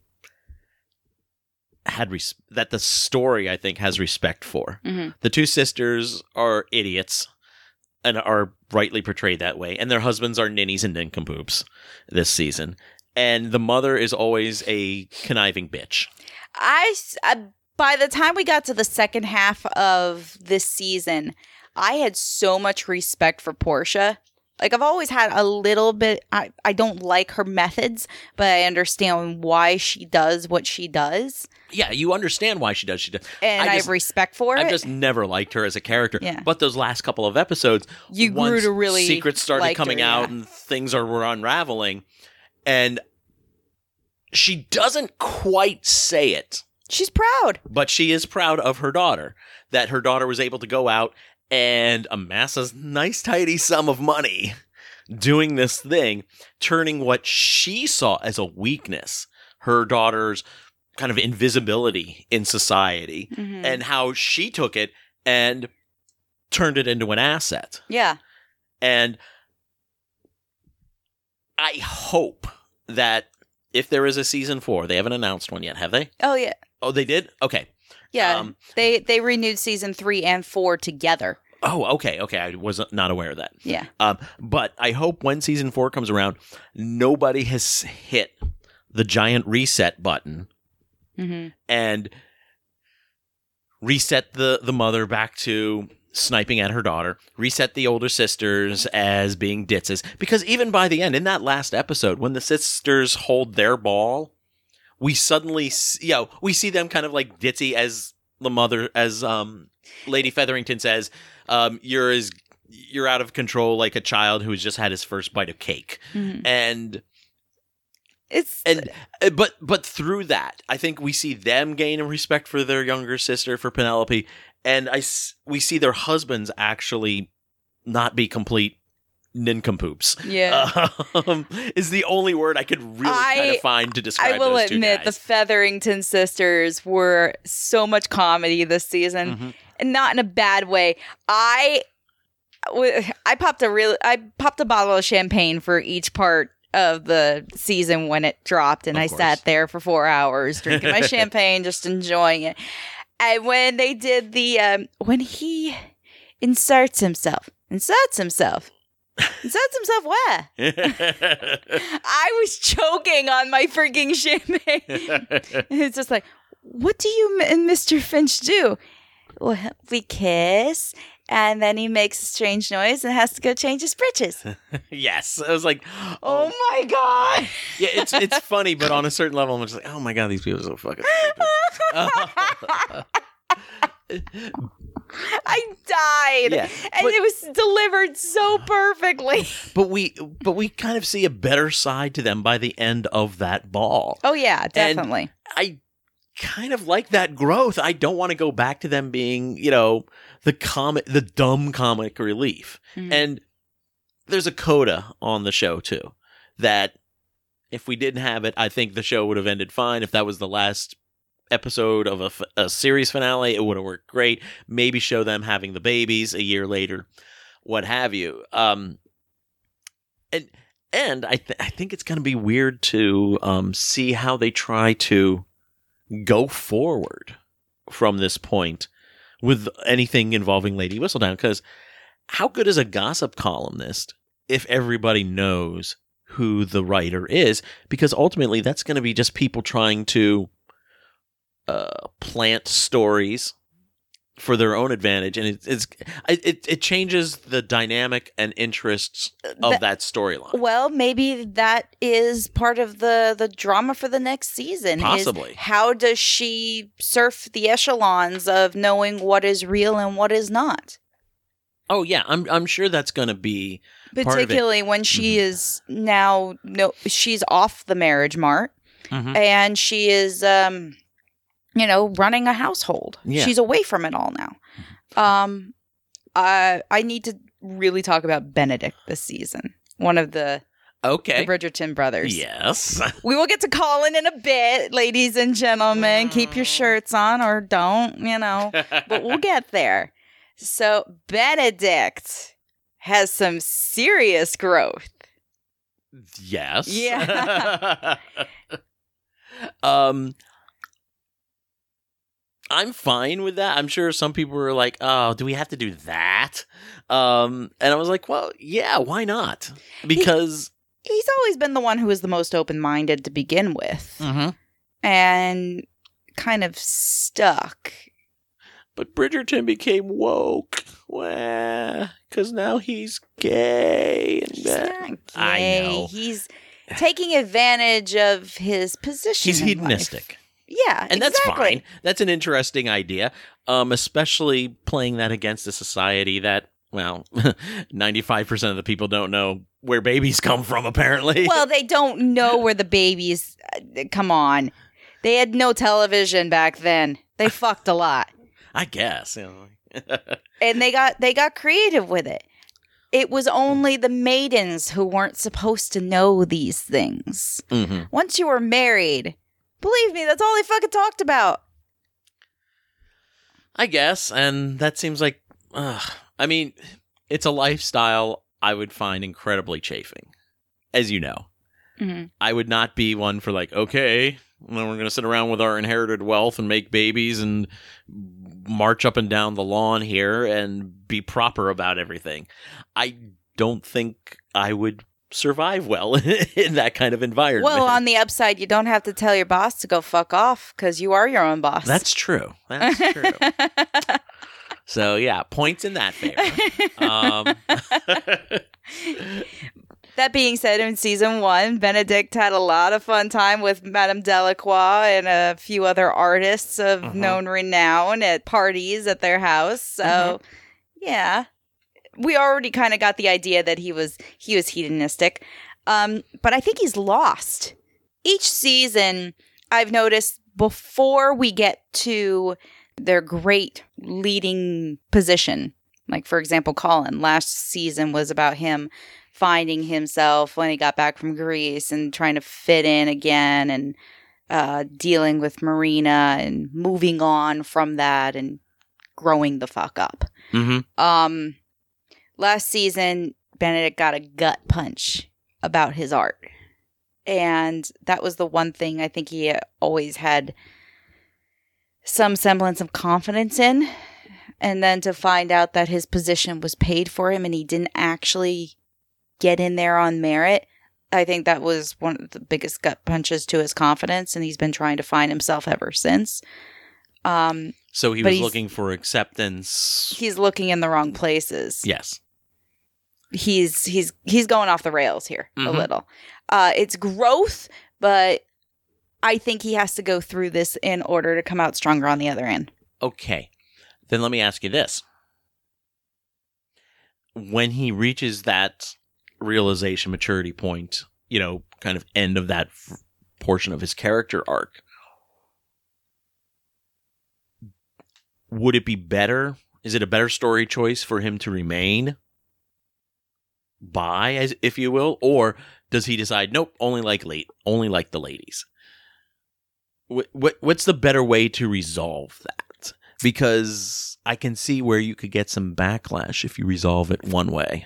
had res- that the story, I think, has respect for. Mm-hmm. The two sisters are idiots and are rightly portrayed that way, and their husbands are ninnies and nincompoops this season. And the mother is always a conniving bitch. I, I by the time we got to the second half of this season, I had so much respect for Portia. Like, I've always had a little bit, I, I don't like her methods, but I understand why she does what she does. Yeah, you understand why she does she does. And I, I just, have respect for I've it. just never liked her as a character. Yeah. But those last couple of episodes, You grew once to really secrets started liked coming her, out yeah. and things are were unraveling, and she doesn't quite say it, She's proud. but she is proud of her daughter, that her daughter was able to go out and amass a nice tidy sum of money doing this thing, turning what she saw as a weakness, her daughter's kind of invisibility in society, Mhm. and how she took it and turned it into an asset. Yeah. And I hope that if there is a season four, they haven't announced one yet, have they? Oh, yeah. Oh, they did? Okay. Yeah. Um, they they renewed season three and four together. Oh, okay, okay. I was not aware of that. Yeah. Um, but I hope when season four comes around, nobody has hit the giant reset button Mm-hmm. and reset the, the mother back to sniping at her daughter, reset the older sisters as being ditzes. Because even by the end, in that last episode, when the sisters hold their ball, we suddenly, see, you know, we see them kind of like ditzy as the mother, as um, Lady Featherington says, um, you're as you're out of control like a child who has just had his first bite of cake. Mm-hmm. And It's and uh, but but through that, I think we see them gain a respect for their younger sister, for Penelope, and I s- we see their husbands actually not be complete nincompoops. yeah. Um, is the only word I could really I- kind of find to describe I will those two admit the guys. Featherington sisters were so much comedy this season, Mhm. and not in a bad way. I w- I popped a real I popped a bottle of champagne for each part of the season when it dropped, and Of I course. sat there for four hours drinking my champagne, just enjoying it. And when they did the um, when he inserts himself, inserts himself, inserts himself where? I was choking on my freaking champagne. It's just like, what do you and Mister Finch do? Well, we kiss, and then he makes a strange noise and has to go change his britches. Yes, I was like, Oh my god! yeah, it's it's funny, but on a certain level, I'm just like, oh my god, these people are so fucking stupid. I died, Yeah, and but- it was delivered so perfectly. But we, but we kind of see a better side to them by the end of that ball. Oh yeah, definitely. I kind of like that growth. I don't want to go back to them being, you know, the comic, the dumb comic relief. Mhm. And there's a coda on the show too, that if we didn't have it, I think the show would have ended fine. If that was the last episode of a, f- a series finale, it would have worked great. Maybe show them having the babies a year later, what have you. Um, and and I th- I think it's going to be weird to um, see how they try to go forward from this point with anything involving Lady Whistledown, because how good is a gossip columnist if everybody knows who the writer is? Because ultimately that's going to be just people trying to uh, plant stories for their own advantage, and it, it's it it changes the dynamic and interests of That- that storyline. Well, maybe that is part of the the drama for the next season. is Possibly. how does she surf the echelons of knowing what is real and what is not? Oh yeah, I'm I'm sure that's going to be part of it. Particularly when she Mhm. is now no, she's off the marriage mart Mhm. and she is, um, you know, running a household. Yeah. She's away from it all now. Um, I I need to really talk about Benedict this season. One of the, Okay. the Bridgerton brothers. Yes. We will get to Colin in a bit, ladies and gentlemen. Keep your shirts on or don't, you know, but we'll get there. So Benedict has some serious growth. Yes. Yeah. um I'm fine with that. I'm sure some people were like, "Oh, do we have to do that?" Um and I was like, "Well, yeah, why not?" Because He's always been the one who was the most open-minded to begin with Mhm. and kind of stuck. But Bridgerton became woke. Because now he's gay. And He's that- not gay. I know. He's taking advantage of his position. He's in life. hedonistic. Yeah, And that's exactly. fine. That's an interesting idea, um, especially playing that against a society that well, ninety-five percent of the people don't know where babies come from, apparently. Well, they don't know where the babies... Uh, come on. They had no television back then. They fucked a lot. I guess. You know. And they got they got creative with it. It was only the maidens who weren't supposed to know these things. Mm-hmm. Once you were married, believe me, that's all they fucking talked about. I guess, and that seems like, uh, I mean, it's a lifestyle I would find incredibly chafing, as you know. Mm-hmm. I would not be one for like, okay, well, we're going to sit around with our inherited wealth and make babies and march up and down the lawn here and be proper about everything. I don't think I would survive well in that kind of environment. Well, on the upside, you don't have to tell your boss to go fuck off because you are your own boss. That's true. That's true. So, yeah, points in that favor. Um, That being said, in season one, Benedict had a lot of fun time with Madame Delacroix and a few other artists of Mhm. known renown at parties at their house. So, Mhm. yeah, we already kind of got the idea that he was he was hedonistic. Um, but I think he's lost. Each season, I've noticed before we get to their great leading position, like for example, Colin, last season was about him finding himself when he got back from Greece and trying to fit in again and uh, dealing with Marina and moving on from that and growing the fuck up. mm-hmm. Um, last season, Benedict got a gut punch about his art. And that was the one thing I think he always had some semblance of confidence in. And then to find out that his position was paid for him and he didn't actually get in there on merit, I think that was one of the biggest gut punches to his confidence, and he's been trying to find himself ever since. Um, So he but was he's- looking for acceptance. he's looking in the wrong places. Yes. He's he's he's going off the rails here a Mhm. little. Uh, it's growth, but I think he has to go through this in order to come out stronger on the other end. Okay. Then let me ask you this. When he reaches that realization, maturity point, you know, kind of end of that f- portion of his character arc, would it be better? Is it a better story choice for him to remain bi, as if you will, or does he decide, nope, only like late, only like the ladies? What, what what's the better way to resolve that? Because I can see where you could get some backlash if you resolve it one way.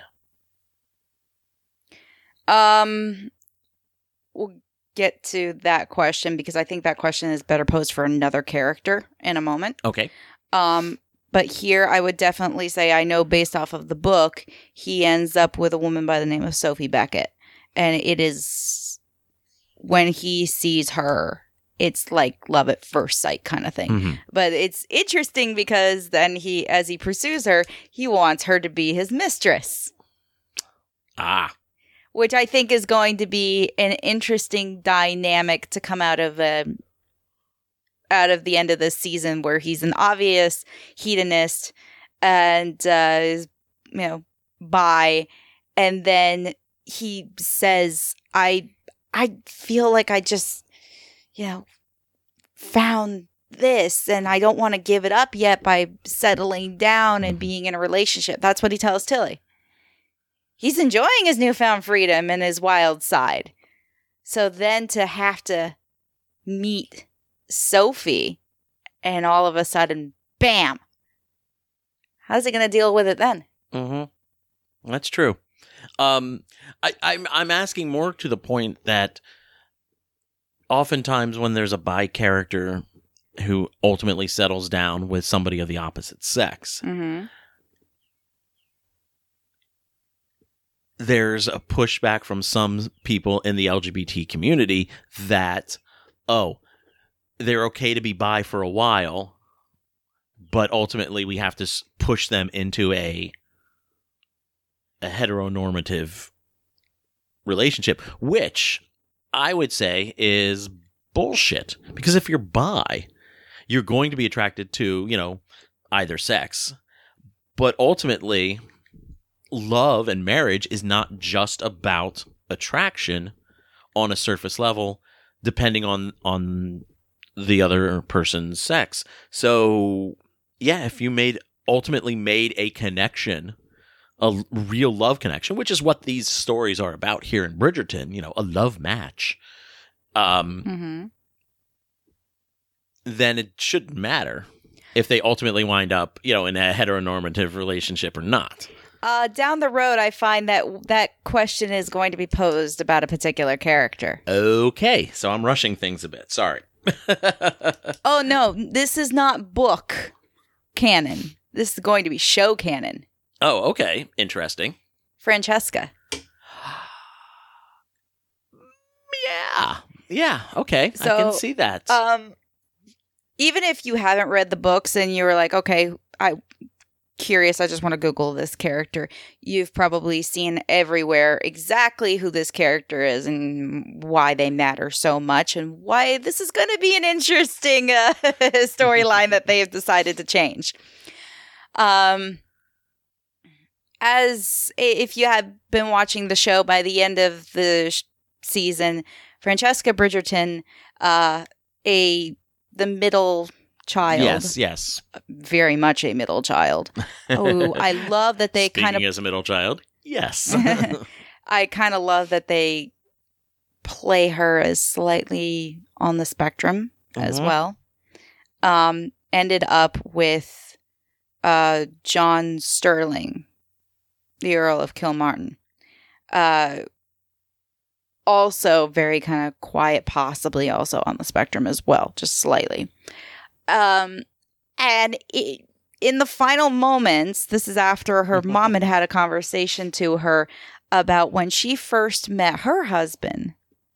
Um, we'll get to that question because I think that question is better posed for another character in a moment. Okay. Um, but here I would definitely say I know based off of the book, he ends up with a woman by the name of Sophie Beckett. And it is when he sees her, it's like love at first sight kind of thing. Mm-hmm. But it's interesting because then he, as he pursues her, he wants her to be his mistress, Ah. which I think is going to be an interesting dynamic to come out of a out of the end of this season, where he's an obvious hedonist and uh, is, you know, bi, and then he says, "I, I feel like I just, you know, found this, and I don't want to give it up yet by settling down and being in a relationship." That's what he tells Tilly. He's enjoying his newfound freedom and his wild side. So then to have to meet Sophie and all of a sudden, bam. How's he going to deal with it then? Mm-hmm. That's true. Um, I, I'm I'm asking more to the point that oftentimes when there's a bi character who ultimately settles down with somebody of the opposite sex, Mm-hmm. there's a pushback from some people in the L G B T community that, oh, they're okay to be bi for a while, but ultimately we have to s- push them into a a heteronormative relationship, which I would say is bullshit. Because if you're bi, you're going to be attracted to, you know, either sex. But ultimately, love and marriage is not just about attraction on a surface level, depending on on the other person's sex. So, yeah, if you made ultimately made a connection, a real love connection, which is what these stories are about here in Bridgerton, you know, a love match, um, Mm-hmm. then it shouldn't matter if they ultimately wind up, you know, in a heteronormative relationship or not. Uh, down the road, I find that that question is going to be posed about a particular character. Okay, so I'm rushing things a bit. Sorry. Oh, no, this is not book canon. This is going to be show canon. Oh, okay. Interesting. Francesca. Yeah. Yeah, okay. So, I can see that. Um, even if you haven't read the books and you were like, okay, I'm curious, I just want to Google this character, you've probably seen everywhere exactly who this character is and why they matter so much and why this is going to be an interesting uh, storyline that they have decided to change. Um, as if you have been watching the show by the end of the sh- season, Francesca Bridgerton, uh, a the middle child, yes, yes. very much a middle child. Oh, I love that they Speaking kind of. as a middle child, yes. I kind of love that they play her as slightly on the spectrum as Mhm. well. Um, ended up with uh, John Sterling, the Earl of Kilmartin. Uh, also very kind of quiet, possibly also on the spectrum as well, just slightly. Um, and it, in the final moments, this is after her mom had had a conversation to her about when she first met her husband.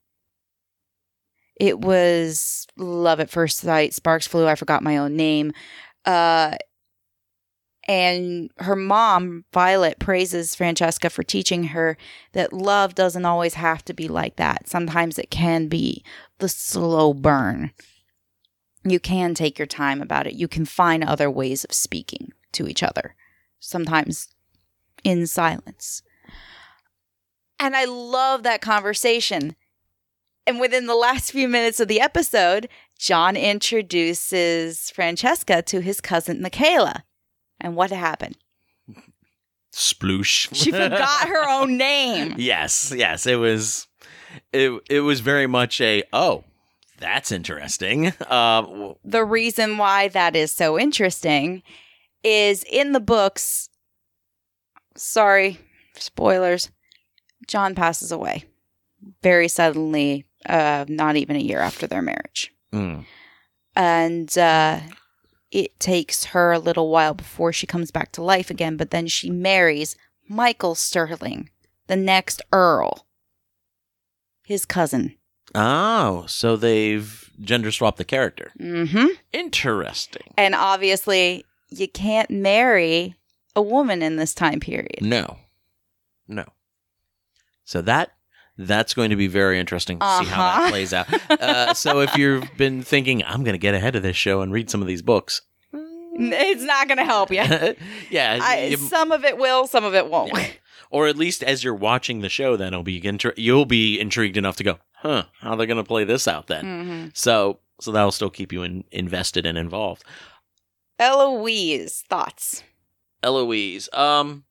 It was love at first sight, sparks flew, I forgot my own name. Uh, and her mom, Violet, praises Francesca for teaching her that love doesn't always have to be like that. Sometimes it can be the slow burn. You can take your time about it. You can find other ways of speaking to each other, sometimes in silence. And I love that conversation. And within the last few minutes of the episode, John introduces Francesca to his cousin Michaela. And what happened? Sploosh. She forgot her own name. Yes, yes. It was it it was very much a oh, that's interesting. Uh, The reason why that is so interesting is in the books, sorry, spoilers, John passes away very suddenly, uh, not even a year after their marriage. mm. And uh, it takes her a little while before she comes back to life again, but then she marries Michael Sterling, the next Earl, his cousin. Oh, so they've gender swapped the character. Mm-hmm. Interesting. And obviously, you can't marry a woman in this time period. No. No. So that that's going to be very interesting to see how Uh-huh. that plays out. Uh, so if you've been thinking, I'm going to get ahead of this show and read some of these books. It's not going to help you. yeah. I, you- some of it will, some of it won't. Yeah. Or at least as you're watching the show, then it'll be intri- you'll be intrigued enough to go, huh, how are they going to play this out then? Mm-hmm. So so that'll still keep you in, invested and involved. Eloise, thoughts? Eloise, um,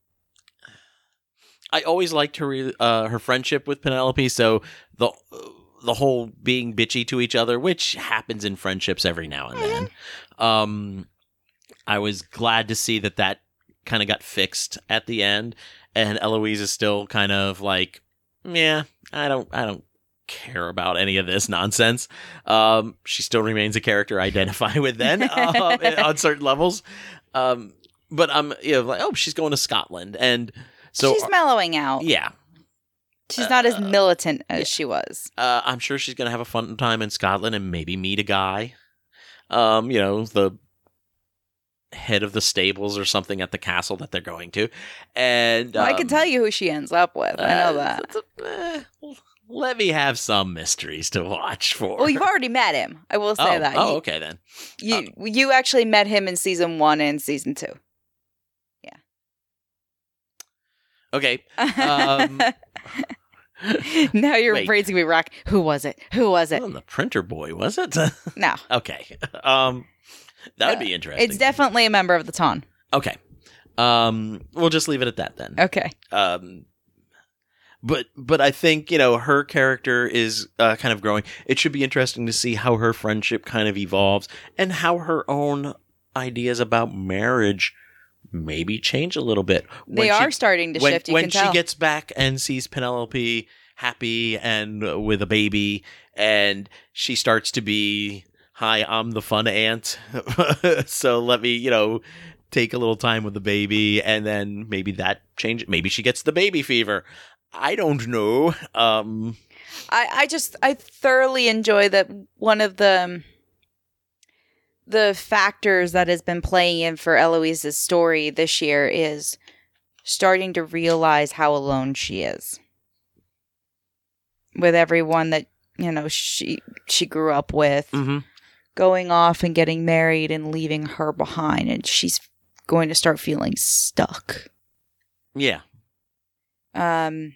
I always liked her re- uh, her friendship with Penelope. So the the whole being bitchy to each other, which happens in friendships every now and then. Um, I was glad to see that that kind of got fixed at the end, and Eloise is still kind of like, yeah, I don't, I don't care about any of this nonsense. Um, she still remains a character I identify with then um, on certain levels. Um, but I'm, you know, like, oh, she's going to Scotland, and so She's mellowing out. yeah, She's not as Uh, militant as yeah. she was. uh, I'm sure she's gonna have a fun time in Scotland and maybe meet a guy. Um, you know, the head of the stables or something at the castle that they're going to, and Well, I um, can tell you who she ends up with. I know uh, that. it's a- eh, let me have some mysteries to watch for. Well, you've already met him. I will say oh, that. oh, You- okay then. You you actually met him in season one and season two. Okay. Um, Now your Wait. brain's gonna be rock. Who was it? Who was it? well, the printer boy, was it? No, Okay. Um, that would be interesting. it's definitely a member of the Ton. Okay. Um, we'll just leave it at that then. Okay. Um, but but I think, you know, her character is uh, kind of growing. It should be interesting to see how her friendship kind of evolves and how her own ideas about marriage maybe change a little bit. They When are she- starting to when, shift. You when can she tell. gets back and sees Penelope happy and uh, with a baby, and she starts to be, hi, I'm the fun aunt, so let me, you know, take a little time with the baby, and then maybe that changes. Maybe she gets the baby fever. I don't know. Um, I, I just I thoroughly enjoy that one of the the factors that has been playing in for Eloise's story this year is starting to realize how alone she is with everyone that, you know, she she grew up with, mhm. going off and getting married and leaving her behind, and she's going to start feeling stuck. Yeah. Um,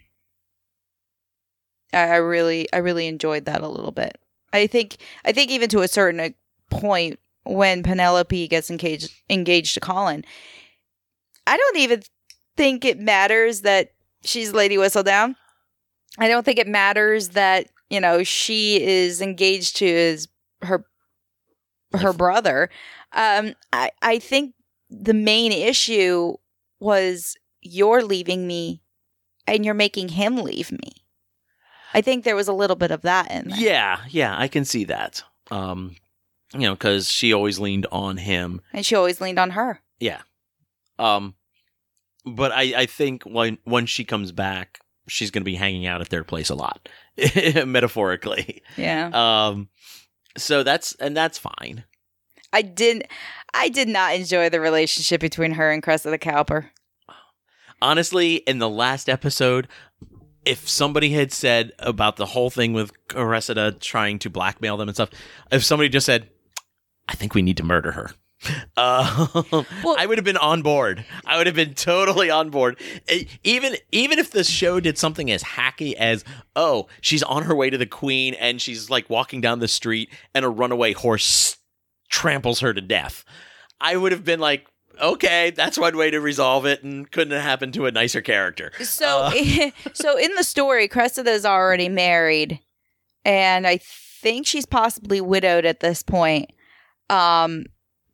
I, I really, I really enjoyed that a little bit. I think, I think even to a certain uh, point, when Penelope gets engaged engaged to Colin, I don't even think it matters that she's Lady Whistledown. I don't think it matters that, you know, she is engaged to his her her brother. Um, I I think the main issue was you're leaving me and you're making him leave me. I think there was a little bit of that in there. Yeah. Yeah. I can see that. Um, you know, because she always leaned on him. And she always leaned on her. Yeah. Um, but I, I think when when she comes back, she's going to be hanging out at their place a lot, metaphorically. Yeah. Um, so that's and that's fine. I did I did not enjoy the relationship between her and Cressida Cowper. Honestly, in the last episode, if somebody had said about the whole thing with Cressida trying to blackmail them and stuff, if somebody just said, I think we need to murder her, uh, Well- I would have been on board. I would have been totally on board. E- Even even if the show did something as hacky as, oh, she's on her way to the queen and she's like walking down the street and a runaway horse tramples her to death, I would have been like, okay, that's one way to resolve it, and couldn't have happened to a nicer character. So Uh, so in the story, Cressida is already married, and I think she's possibly widowed at this point. Um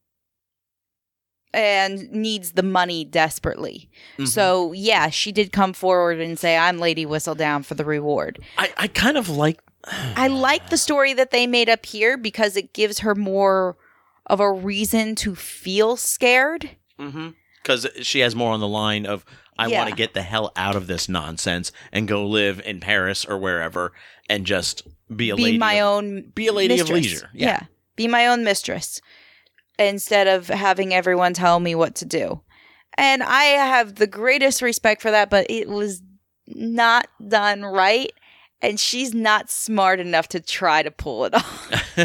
and needs the money desperately. mhm. So, yeah, she did come forward and say, I'm Lady Whistledown for the reward. I, I kind of like. I like the story that they made up here because it gives her more of a reason to feel scared. Because she has more on the line of, I Yeah. want to get the hell out of this nonsense and go live in Paris or wherever and just be a Be lady. my of, own Be a lady mistress. of leisure. Yeah. Be my own mistress instead of having everyone tell me what to do. And I have the greatest respect for that, but it was not done right. And she's not smart enough to try to pull it off.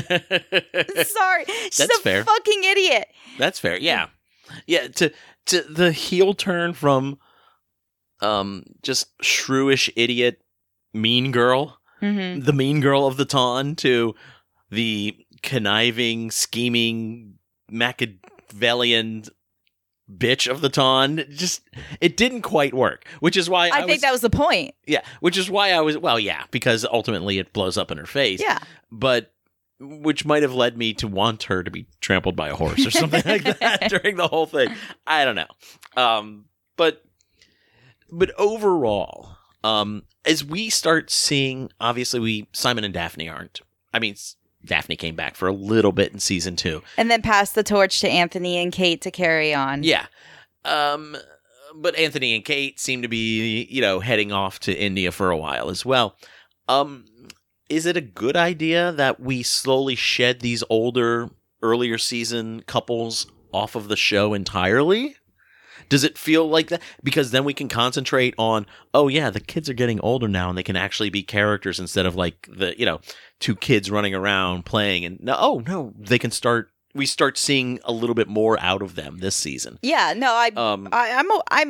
Sorry. She's That's a fair. fucking idiot. That's fair. Yeah. Yeah. To, to the heel turn from um just shrewish idiot mean girl, Mm-hmm. the mean girl of the Ton, to the conniving, scheming, Machiavellian bitch of the Ton. Just, it didn't quite work, which is why I, I, think was, that was the point. yeah, which is why I was, well, yeah, because ultimately it blows up in her face. Yeah. But which might have led me to want her to be trampled by a horse or something like that during the whole thing. I don't know. Um, but but overall, um, as we start seeing, obviously we Simon and Daphne aren't. I mean, s- Daphne came back for a little bit in season two. And then pass the torch to Anthony and Kate to carry on. Yeah. Um, but Anthony and Kate seem to be, you know, heading off to India for a while as well. Um, is it a good idea that we slowly shed these older, earlier season couples off of the show entirely? Does it feel like that? Because then we can concentrate on, oh yeah, the kids are getting older now and they can actually be characters instead of like the, you know, two kids running around playing. And no, oh no, they can start, we start seeing a little bit more out of them this season. Yeah, no, I, Um, I I'm I'm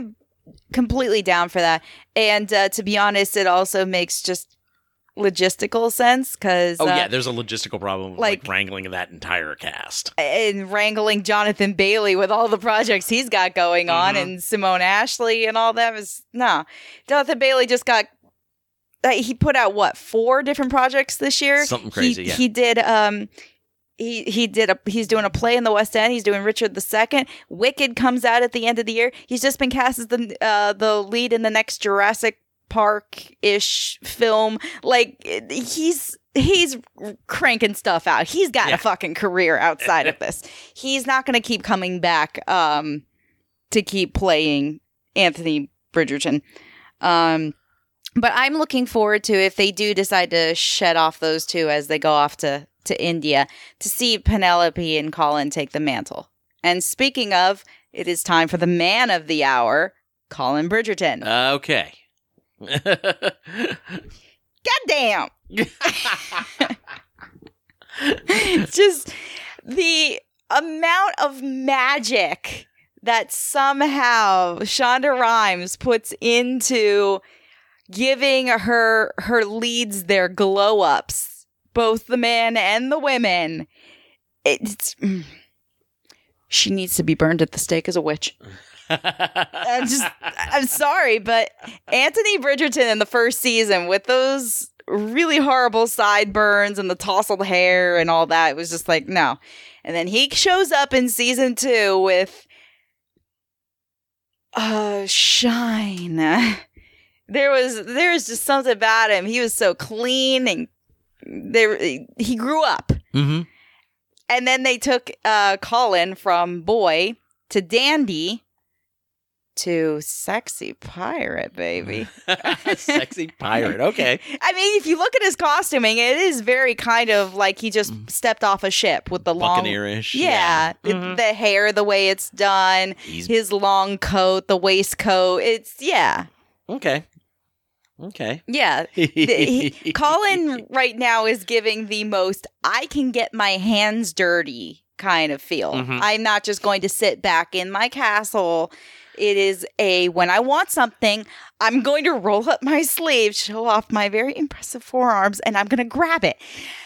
completely down for that. And uh, to be honest, it also makes just logistical sense because Oh uh, yeah, there's a logistical problem with, like, like- wrangling that entire cast. and wrangling Jonathan Bailey with all the projects he's got going on, Mhm. and Simone Ashley and all that was no. Jonathan Bailey just got. Uh, he put out what four different projects this year? Something crazy, He, yeah. he did. Um, he he did a. He's doing a play in the West End. He's doing Richard the Second. Wicked comes out at the end of the year. He's just been cast as the uh, the lead in the next Jurassic Park ish film. Like he's he's cranking stuff out. He's got Yeah. a fucking career outside of this. He's not going to keep coming back um, to keep playing Anthony Bridgerton. Um, but I'm looking forward to if they do decide to shed off those two as they go off to, to India to see Penelope and Colin take the mantle. And speaking of, it is time for the man of the hour, Colin Bridgerton. Okay. Goddamn! Just the amount of magic that somehow Shonda Rhimes puts into giving her her leads their glow ups, both the men and the women. It's mm. She needs to be burned at the stake as a witch. I'm just, I'm sorry, but Anthony Bridgerton in the first season with those really horrible sideburns and the tousled hair and all that, it was just like, no. And then he shows up in season two with uh, shine. There was, there was just something about him. He was so clean and there, he grew up. Mm-hmm. And then they took uh, Colin from boy to dandy to sexy pirate, baby. Sexy pirate. Okay. I mean, if you look at his costuming, it is very kind of like he just stepped off a ship with the long... Buccaneerish. Yeah. Yeah. it- Mhm. The hair, the way it's done, He's his long coat, the waistcoat. It's, yeah. okay. Okay. Yeah. The- he- Colin right now is giving the most I can get my hands dirty kind of feel. Mhm. I'm not just going to sit back in my castle. It is a when I want something, I'm going to roll up my sleeve, show off my very impressive forearms, and I'm going to grab it.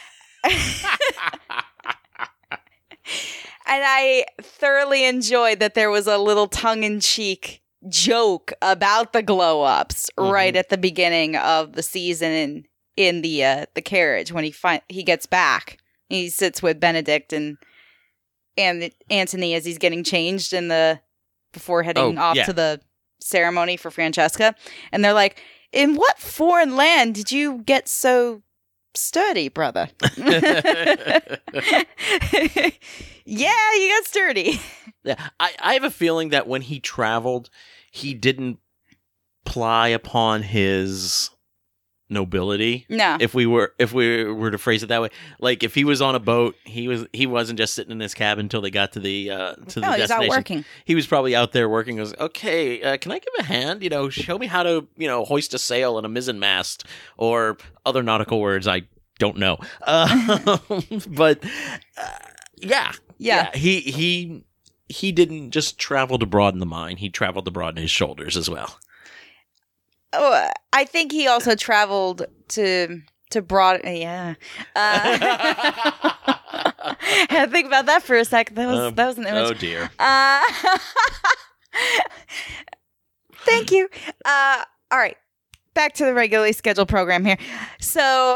And I thoroughly enjoyed that there was a little tongue-in-cheek joke about the glow-ups Mhm. right at the beginning of the season in, in the uh, the carriage when he fi- he gets back. He sits with Benedict and and Antony as he's getting changed in the before heading Oh, off yeah. to the ceremony for Francesca, and they're like, "In what foreign land did you get so sturdy, brother?" Yeah, you got sturdy. Yeah, I, I have a feeling that when he traveled, he didn't ply upon his nobility. No. If we were if we were to phrase it that way, like if he was on a boat, he was he wasn't just sitting in his cabin until they got to the uh, to No, the he's out destination. working. He was probably out there working. He was okay. Uh, can I give a hand? You know, show me how to you know hoist a sail and a mizzen mast or other nautical words I don't know. Uh, but uh, yeah. Yeah. he he he didn't just travel to broaden the mind. He traveled to broaden his shoulders as well. Oh, I think he also traveled to to broad. Yeah. Uh, I had to think about that for a second. That was Um, that was an image. Oh dear. Uh, thank you. Uh, all right. Back to the regularly scheduled program here. So,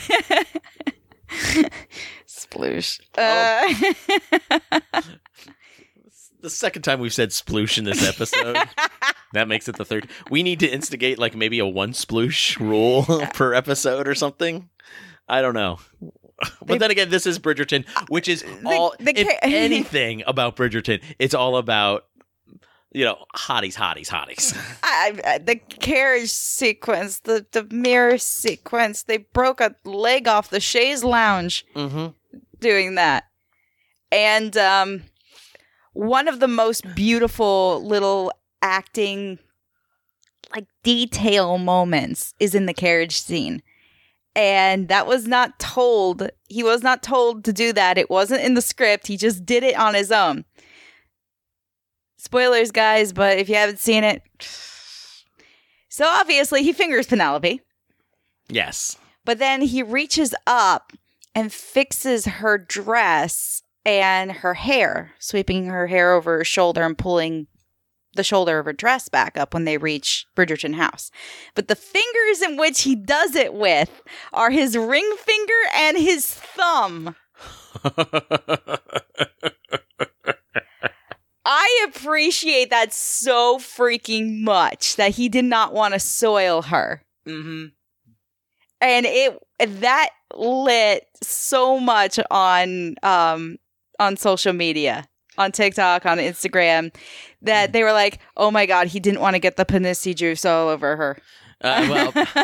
sploosh. Uh, The second time we've said sploosh in this episode. That makes it the third. We need to instigate like maybe a one sploosh rule per episode or something. I don't know. But They- then again, this is Bridgerton, which is all, the if ca- anything about Bridgerton, it's all about, you know, hotties, hotties, hotties. I, I, the carriage sequence, the, the mirror sequence, they broke a leg off the chaise lounge Mm-hmm. doing that. And um, one of the most beautiful little acting, like, detail moments is in the carriage scene. And that was not told. He was not told to do that. It wasn't in the script. He just did it on his own. Spoilers, guys, but if you haven't seen it. So obviously he fingers Penelope. Yes. But then he reaches up and fixes her dress and her hair, sweeping her hair over her shoulder and pulling the shoulder of her dress back up when they reach Bridgerton House. But the fingers in which he does it with are his ring finger and his thumb. I appreciate that so freaking much that he did not want to soil her. Mm-hmm. And it that lit so much on um on social media, on TikTok, on Instagram, that they were like, "Oh my god, he didn't want to get the panisi juice all over her." Uh, well,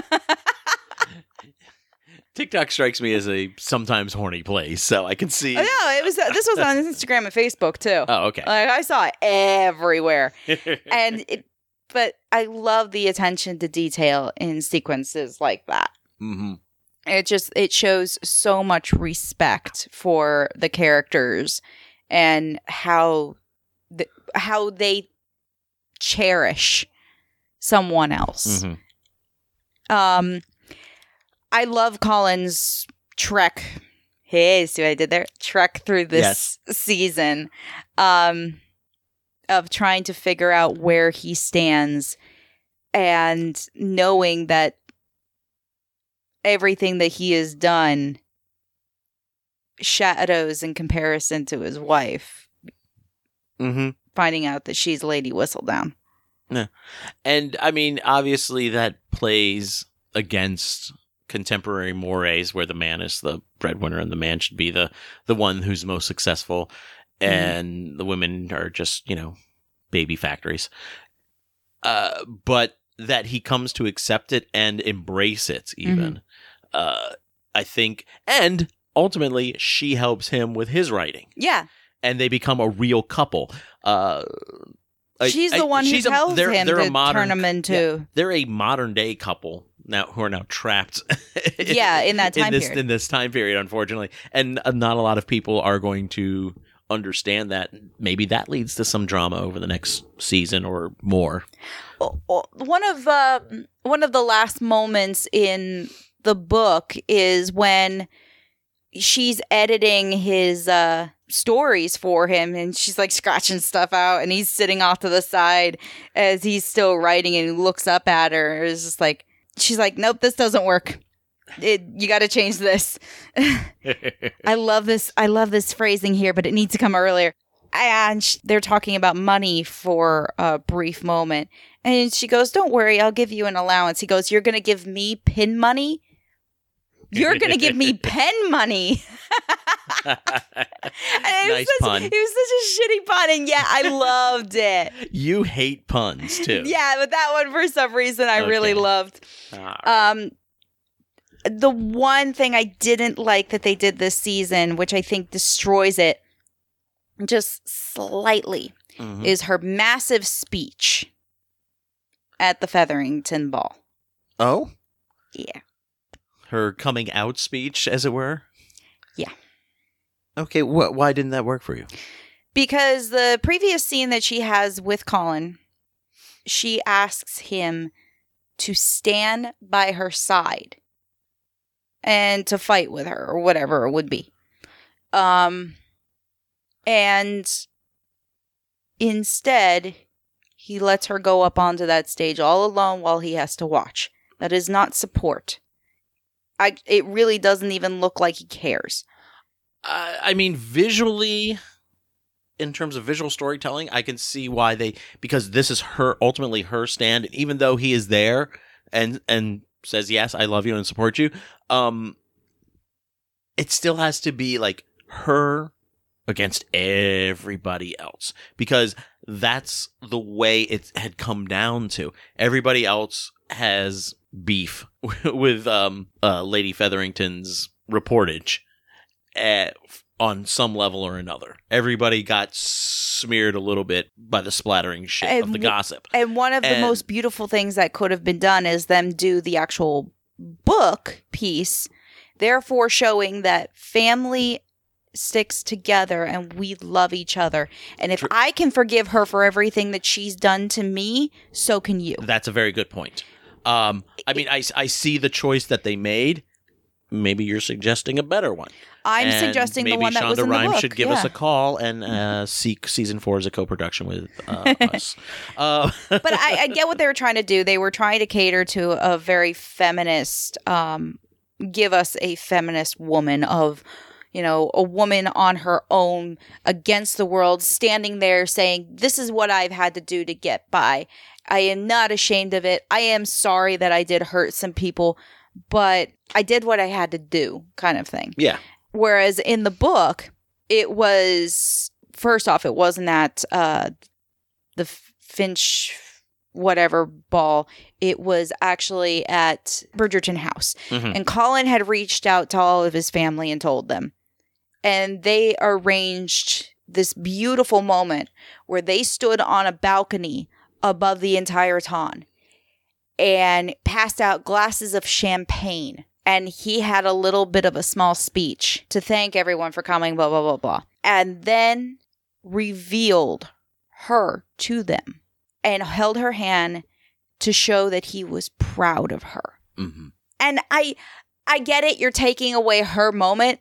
TikTok strikes me as a sometimes horny place, so I can see. Oh, no, it was. This was on Instagram and Facebook too. Oh, okay. Like I saw it everywhere, and it, but I love the attention to detail in sequences like that. Mm-hmm. It just it shows so much respect for the characters and how the, how they cherish someone else. Mm-hmm. Um, I love Colin's trek. Hey, see what I did there? Trek through this Yes. season, um, of trying to figure out where he stands and knowing that everything that he has done shadows in comparison to his wife. Mm-hmm. Finding out that she's Lady Whistledown. Yeah. And I mean, obviously that plays against contemporary mores where the man is the breadwinner and the man should be the, the one who's most successful. And mm-hmm. the women are just, you know, baby factories. Uh, but that he comes to accept it and embrace it even. Mm-hmm. Uh, I think, and ultimately she helps him with his writing. Yeah. And they become a real couple. Uh, she's I, the one I, who tells a, they're, him they're to a modern, turn him into. Yeah, they're a modern day couple now who are now trapped. in, yeah, in that time in this, period. In this time period, unfortunately. And uh, not a lot of people are going to understand that. Maybe that leads to some drama over the next season or more. One of uh, one of the last moments in the book is when she's editing his uh, stories for him, and she's like scratching stuff out, and he's sitting off to the side as he's still writing, and he looks up at her. It's just like she's like, "Nope, this doesn't work. It, you got to change this." I love this. I love this phrasing here, but it needs to come earlier. And sh- they're talking about money for a brief moment. And she goes, "Don't worry, I'll give you an allowance." He goes, "You're going to give me pin money? You're going to give me pen money." And it nice was such, pun. It was such a shitty pun. And yeah, I loved it. You hate puns, too. Yeah, but that one, for some reason, I okay. really loved. Right. Um, the one thing I didn't like that they did this season, which I think destroys it just slightly, mm-hmm. is her massive speech at the Featherington Ball. Oh? Yeah. Her coming out speech, as it were? Yeah. Okay, wh- why didn't that work for you? Because the previous scene that she has with Colin, she asks him to stand by her side and to fight with her, or whatever it would be. Um... And instead, he lets her go up onto that stage all alone while he has to watch. That is not support. I. It really doesn't even look like he cares. Uh, I mean, visually, in terms of visual storytelling, I can see why they... Because this is her, ultimately her stand. And even though he is there and and says, yes, I love you and support you, um, it still has to be like her against everybody else, because that's the way it had come down to. Everybody else has beef with um, uh, Lady Featherington's reportage at, on some level or another. Everybody got smeared a little bit by the splattering shit and of the w- gossip. And one of the and, most beautiful things that could have been done is them do the actual book piece, therefore showing that family sticks together and we love each other. And if I can forgive her for everything that she's done to me, so can you. That's a very good point. Um, I mean, I, I see the choice that they made. Maybe you're suggesting a better one. I'm And suggesting the maybe one that Shonda was in the Rhimes book. should give yeah. us a call and uh, seek season four as a co-production with uh, us. Uh, But I, I get what they were trying to do. They were trying to cater to a very feminist, um, give us a feminist woman of, you know, a woman on her own against the world, standing there saying, this is what I've had to do to get by. I am not ashamed of it. I am sorry that I did hurt some people, but I did what I had to do, kind of thing. yeah. Whereas in the book, it was, first off, it wasn't at uh, the Finch whatever ball. It was actually at Bridgerton House. Mhm. And Colin had reached out to all of his family and told them. And they arranged this beautiful moment where they stood on a balcony above the entire ton and passed out glasses of champagne. And he had a little bit of a small speech to thank everyone for coming, blah, blah, blah, blah. And then revealed her to them and held her hand to show that he was proud of her. Mm-hmm. And I I get it, you're taking away her moment,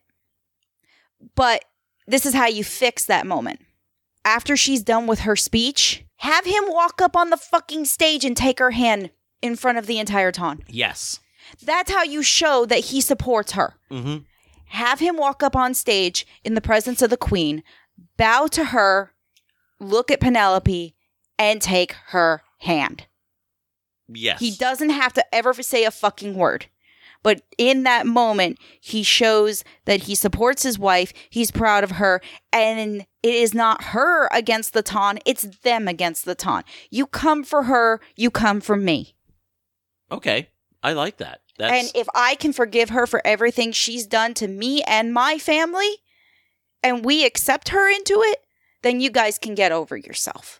but this is how you fix that moment. After she's done with her speech, have him walk up on the fucking stage and take her hand in front of the entire ton. Yes. That's how you show that he supports her. Mm-hmm. Have him walk up on stage in the presence of the queen, bow to her, look at Penelope, and take her hand. Yes. He doesn't have to ever say a fucking word. But in that moment, he shows that he supports his wife, he's proud of her, and it is not her against the ton, it's them against the ton. You come for her, you come for me. Okay. I like that. That's... And if I can forgive her for everything she's done to me and my family, and we accept her into it, then you guys can get over yourself.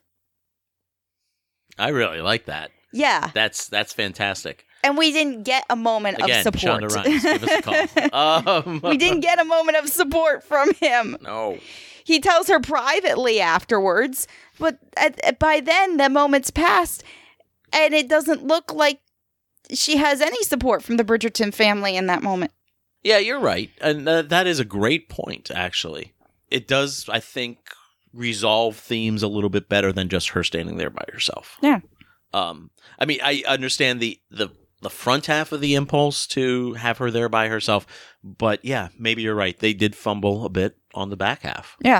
I really like that. Yeah. That's that's fantastic. And we didn't get a moment Again, of support. Shonda Rhimes, give us a call. Um, We didn't get a moment of support from him. No. He tells her privately afterwards, but at, at- by then the moment's passed, and it doesn't look like she has any support from the Bridgerton family in that moment. Yeah, you're right. And uh, that is a great point, actually. It does, I think, resolve themes a little bit better than just her standing there by herself. Yeah. Um, I mean, I understand the, the, the front half of the impulse to have her there by herself, but yeah, maybe you're right. They did fumble a bit on the back half. Yeah.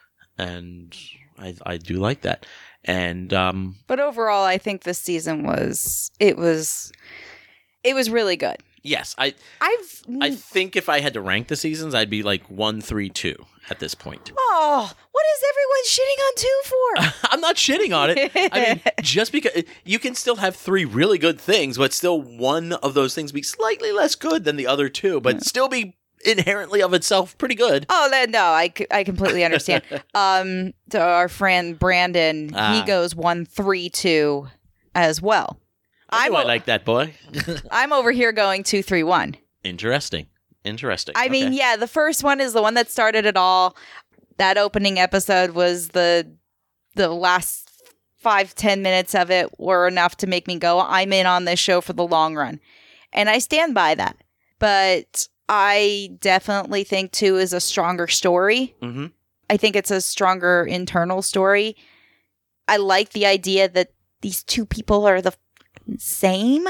And I, I do like that. And um, But overall, I think this season was, it was, it was really good. yes, I I've, I think if I had to rank the seasons, I'd be like one, three, two at this point. oh, what is everyone shitting on two for? I'm not shitting on it. I mean, just because you can still have three really good things, but still one of those things be slightly less good than the other two, but still be inherently of itself pretty good. Oh, then, no, I, c- I completely understand. um, to our friend Brandon, Ah. he goes one, three, two as well. I, I'm I o- like that, boy. I'm over here going two, three, one. Interesting. Interesting. I mean, Okay. yeah, the first one is the one that started it all. That opening episode was the the last five, ten minutes of it were enough to make me go, I'm in on this show for the long run. And I stand by that. But I definitely think two is a stronger story. Mhm. I think it's a stronger internal story. I like the idea that these two people are the same.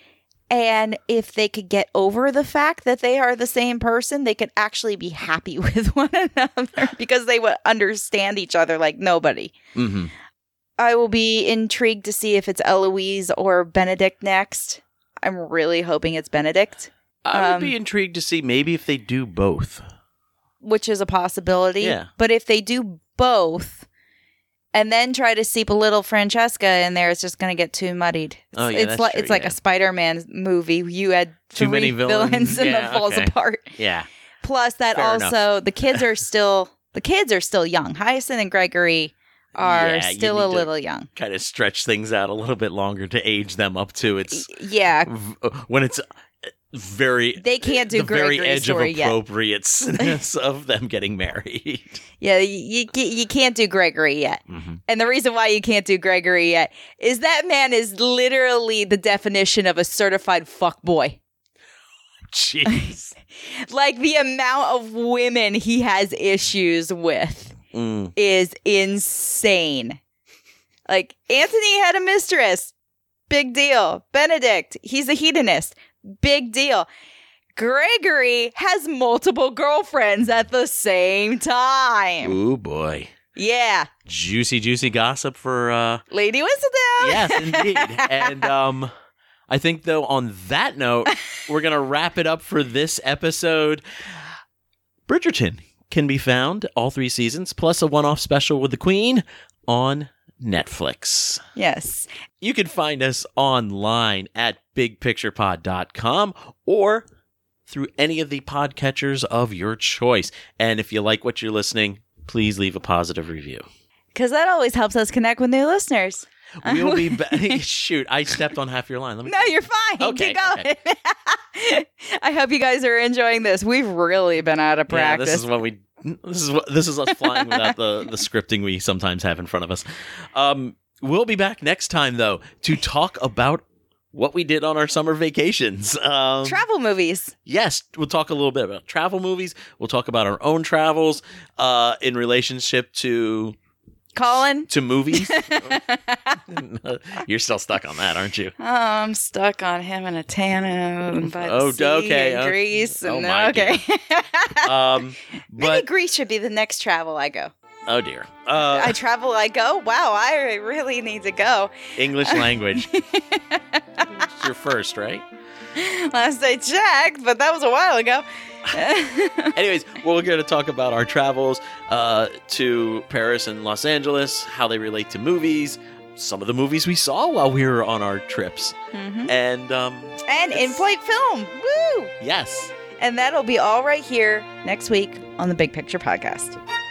And if they could get over the fact that they are the same person, they could actually be happy with one another because they would understand each other like nobody. Mhm. I will be intrigued to see if it's Eloise or Benedict next. I'm really hoping it's Benedict, I would Um, be intrigued to see maybe if they do both. which is a possibility. Yeah. But if they do both and then try to seep a little Francesca in there, it's just going to get too muddied. It's, Oh, yeah, it's that's like true, it's like yeah. a Spider-Man movie. You had Too three many villains. and Yeah, it falls okay. apart. Yeah. Plus that Fair also the kids are still the kids are still young. Hyacinth and Gregory are Yeah, you still a need to- little young. Kind of stretch things out a little bit longer to age them up to. It's Yeah. v- when it's very They can't do the very Gregory's edge of story yet. appropriateness of them getting married. Yeah, you, you, you can't do Gregory yet. Mm-hmm. And the reason why you can't do Gregory yet is that man is literally the definition of a certified fuckboy. Jeez. Like, the amount of women he has issues with Mm. is insane. Like, Anthony had a mistress. Big deal. Benedict, he's a hedonist. Big deal. Gregory has multiple girlfriends at the same time. Ooh, boy. Yeah. Juicy, juicy gossip for... uh Lady Whistledown. Yes, indeed. And um, I think, though, on that note, we're going to wrap it up for this episode. Bridgerton can be found, all three seasons, plus a one-off special with the Queen on Netflix. Yes. You can find us online at big picture pod dot com or through any of the podcatchers of your choice. And if you like what you're listening, please leave a positive review. Because that always helps us connect with new listeners. We'll be back. Shoot, I stepped on half your line. Let me. No, you're fine. Okay, Keep going. I hope you guys are enjoying this. We've really been out of Yeah, practice. this is what we. This is what this is us flying without the the scripting we sometimes have in front of us. Um, we'll be back next time though to talk about what we did on our summer vacations. Um, Travel movies. Yes, we'll talk a little bit about travel movies. We'll talk about our own travels uh, in relationship to Colin. to movies. You're still stuck on that, aren't you? Oh, I'm stuck on him and a tan by the Oh, sea okay, and uh, Greece. oh And, my okay. Um, Maybe but Greece should be the next travel I go. oh dear, uh, I travel, I go. Wow, I really need to go. English language. It's your first, right? Last I checked, but that was a while ago. Anyways, we're going to talk about our travels uh, to Paris and Los Angeles, how they relate to movies, some of the movies we saw while we were on our trips, Mhm. and um, And it's- in-flight film. Woo! yes. And that'll be all right here next week on the Big Picture Podcast.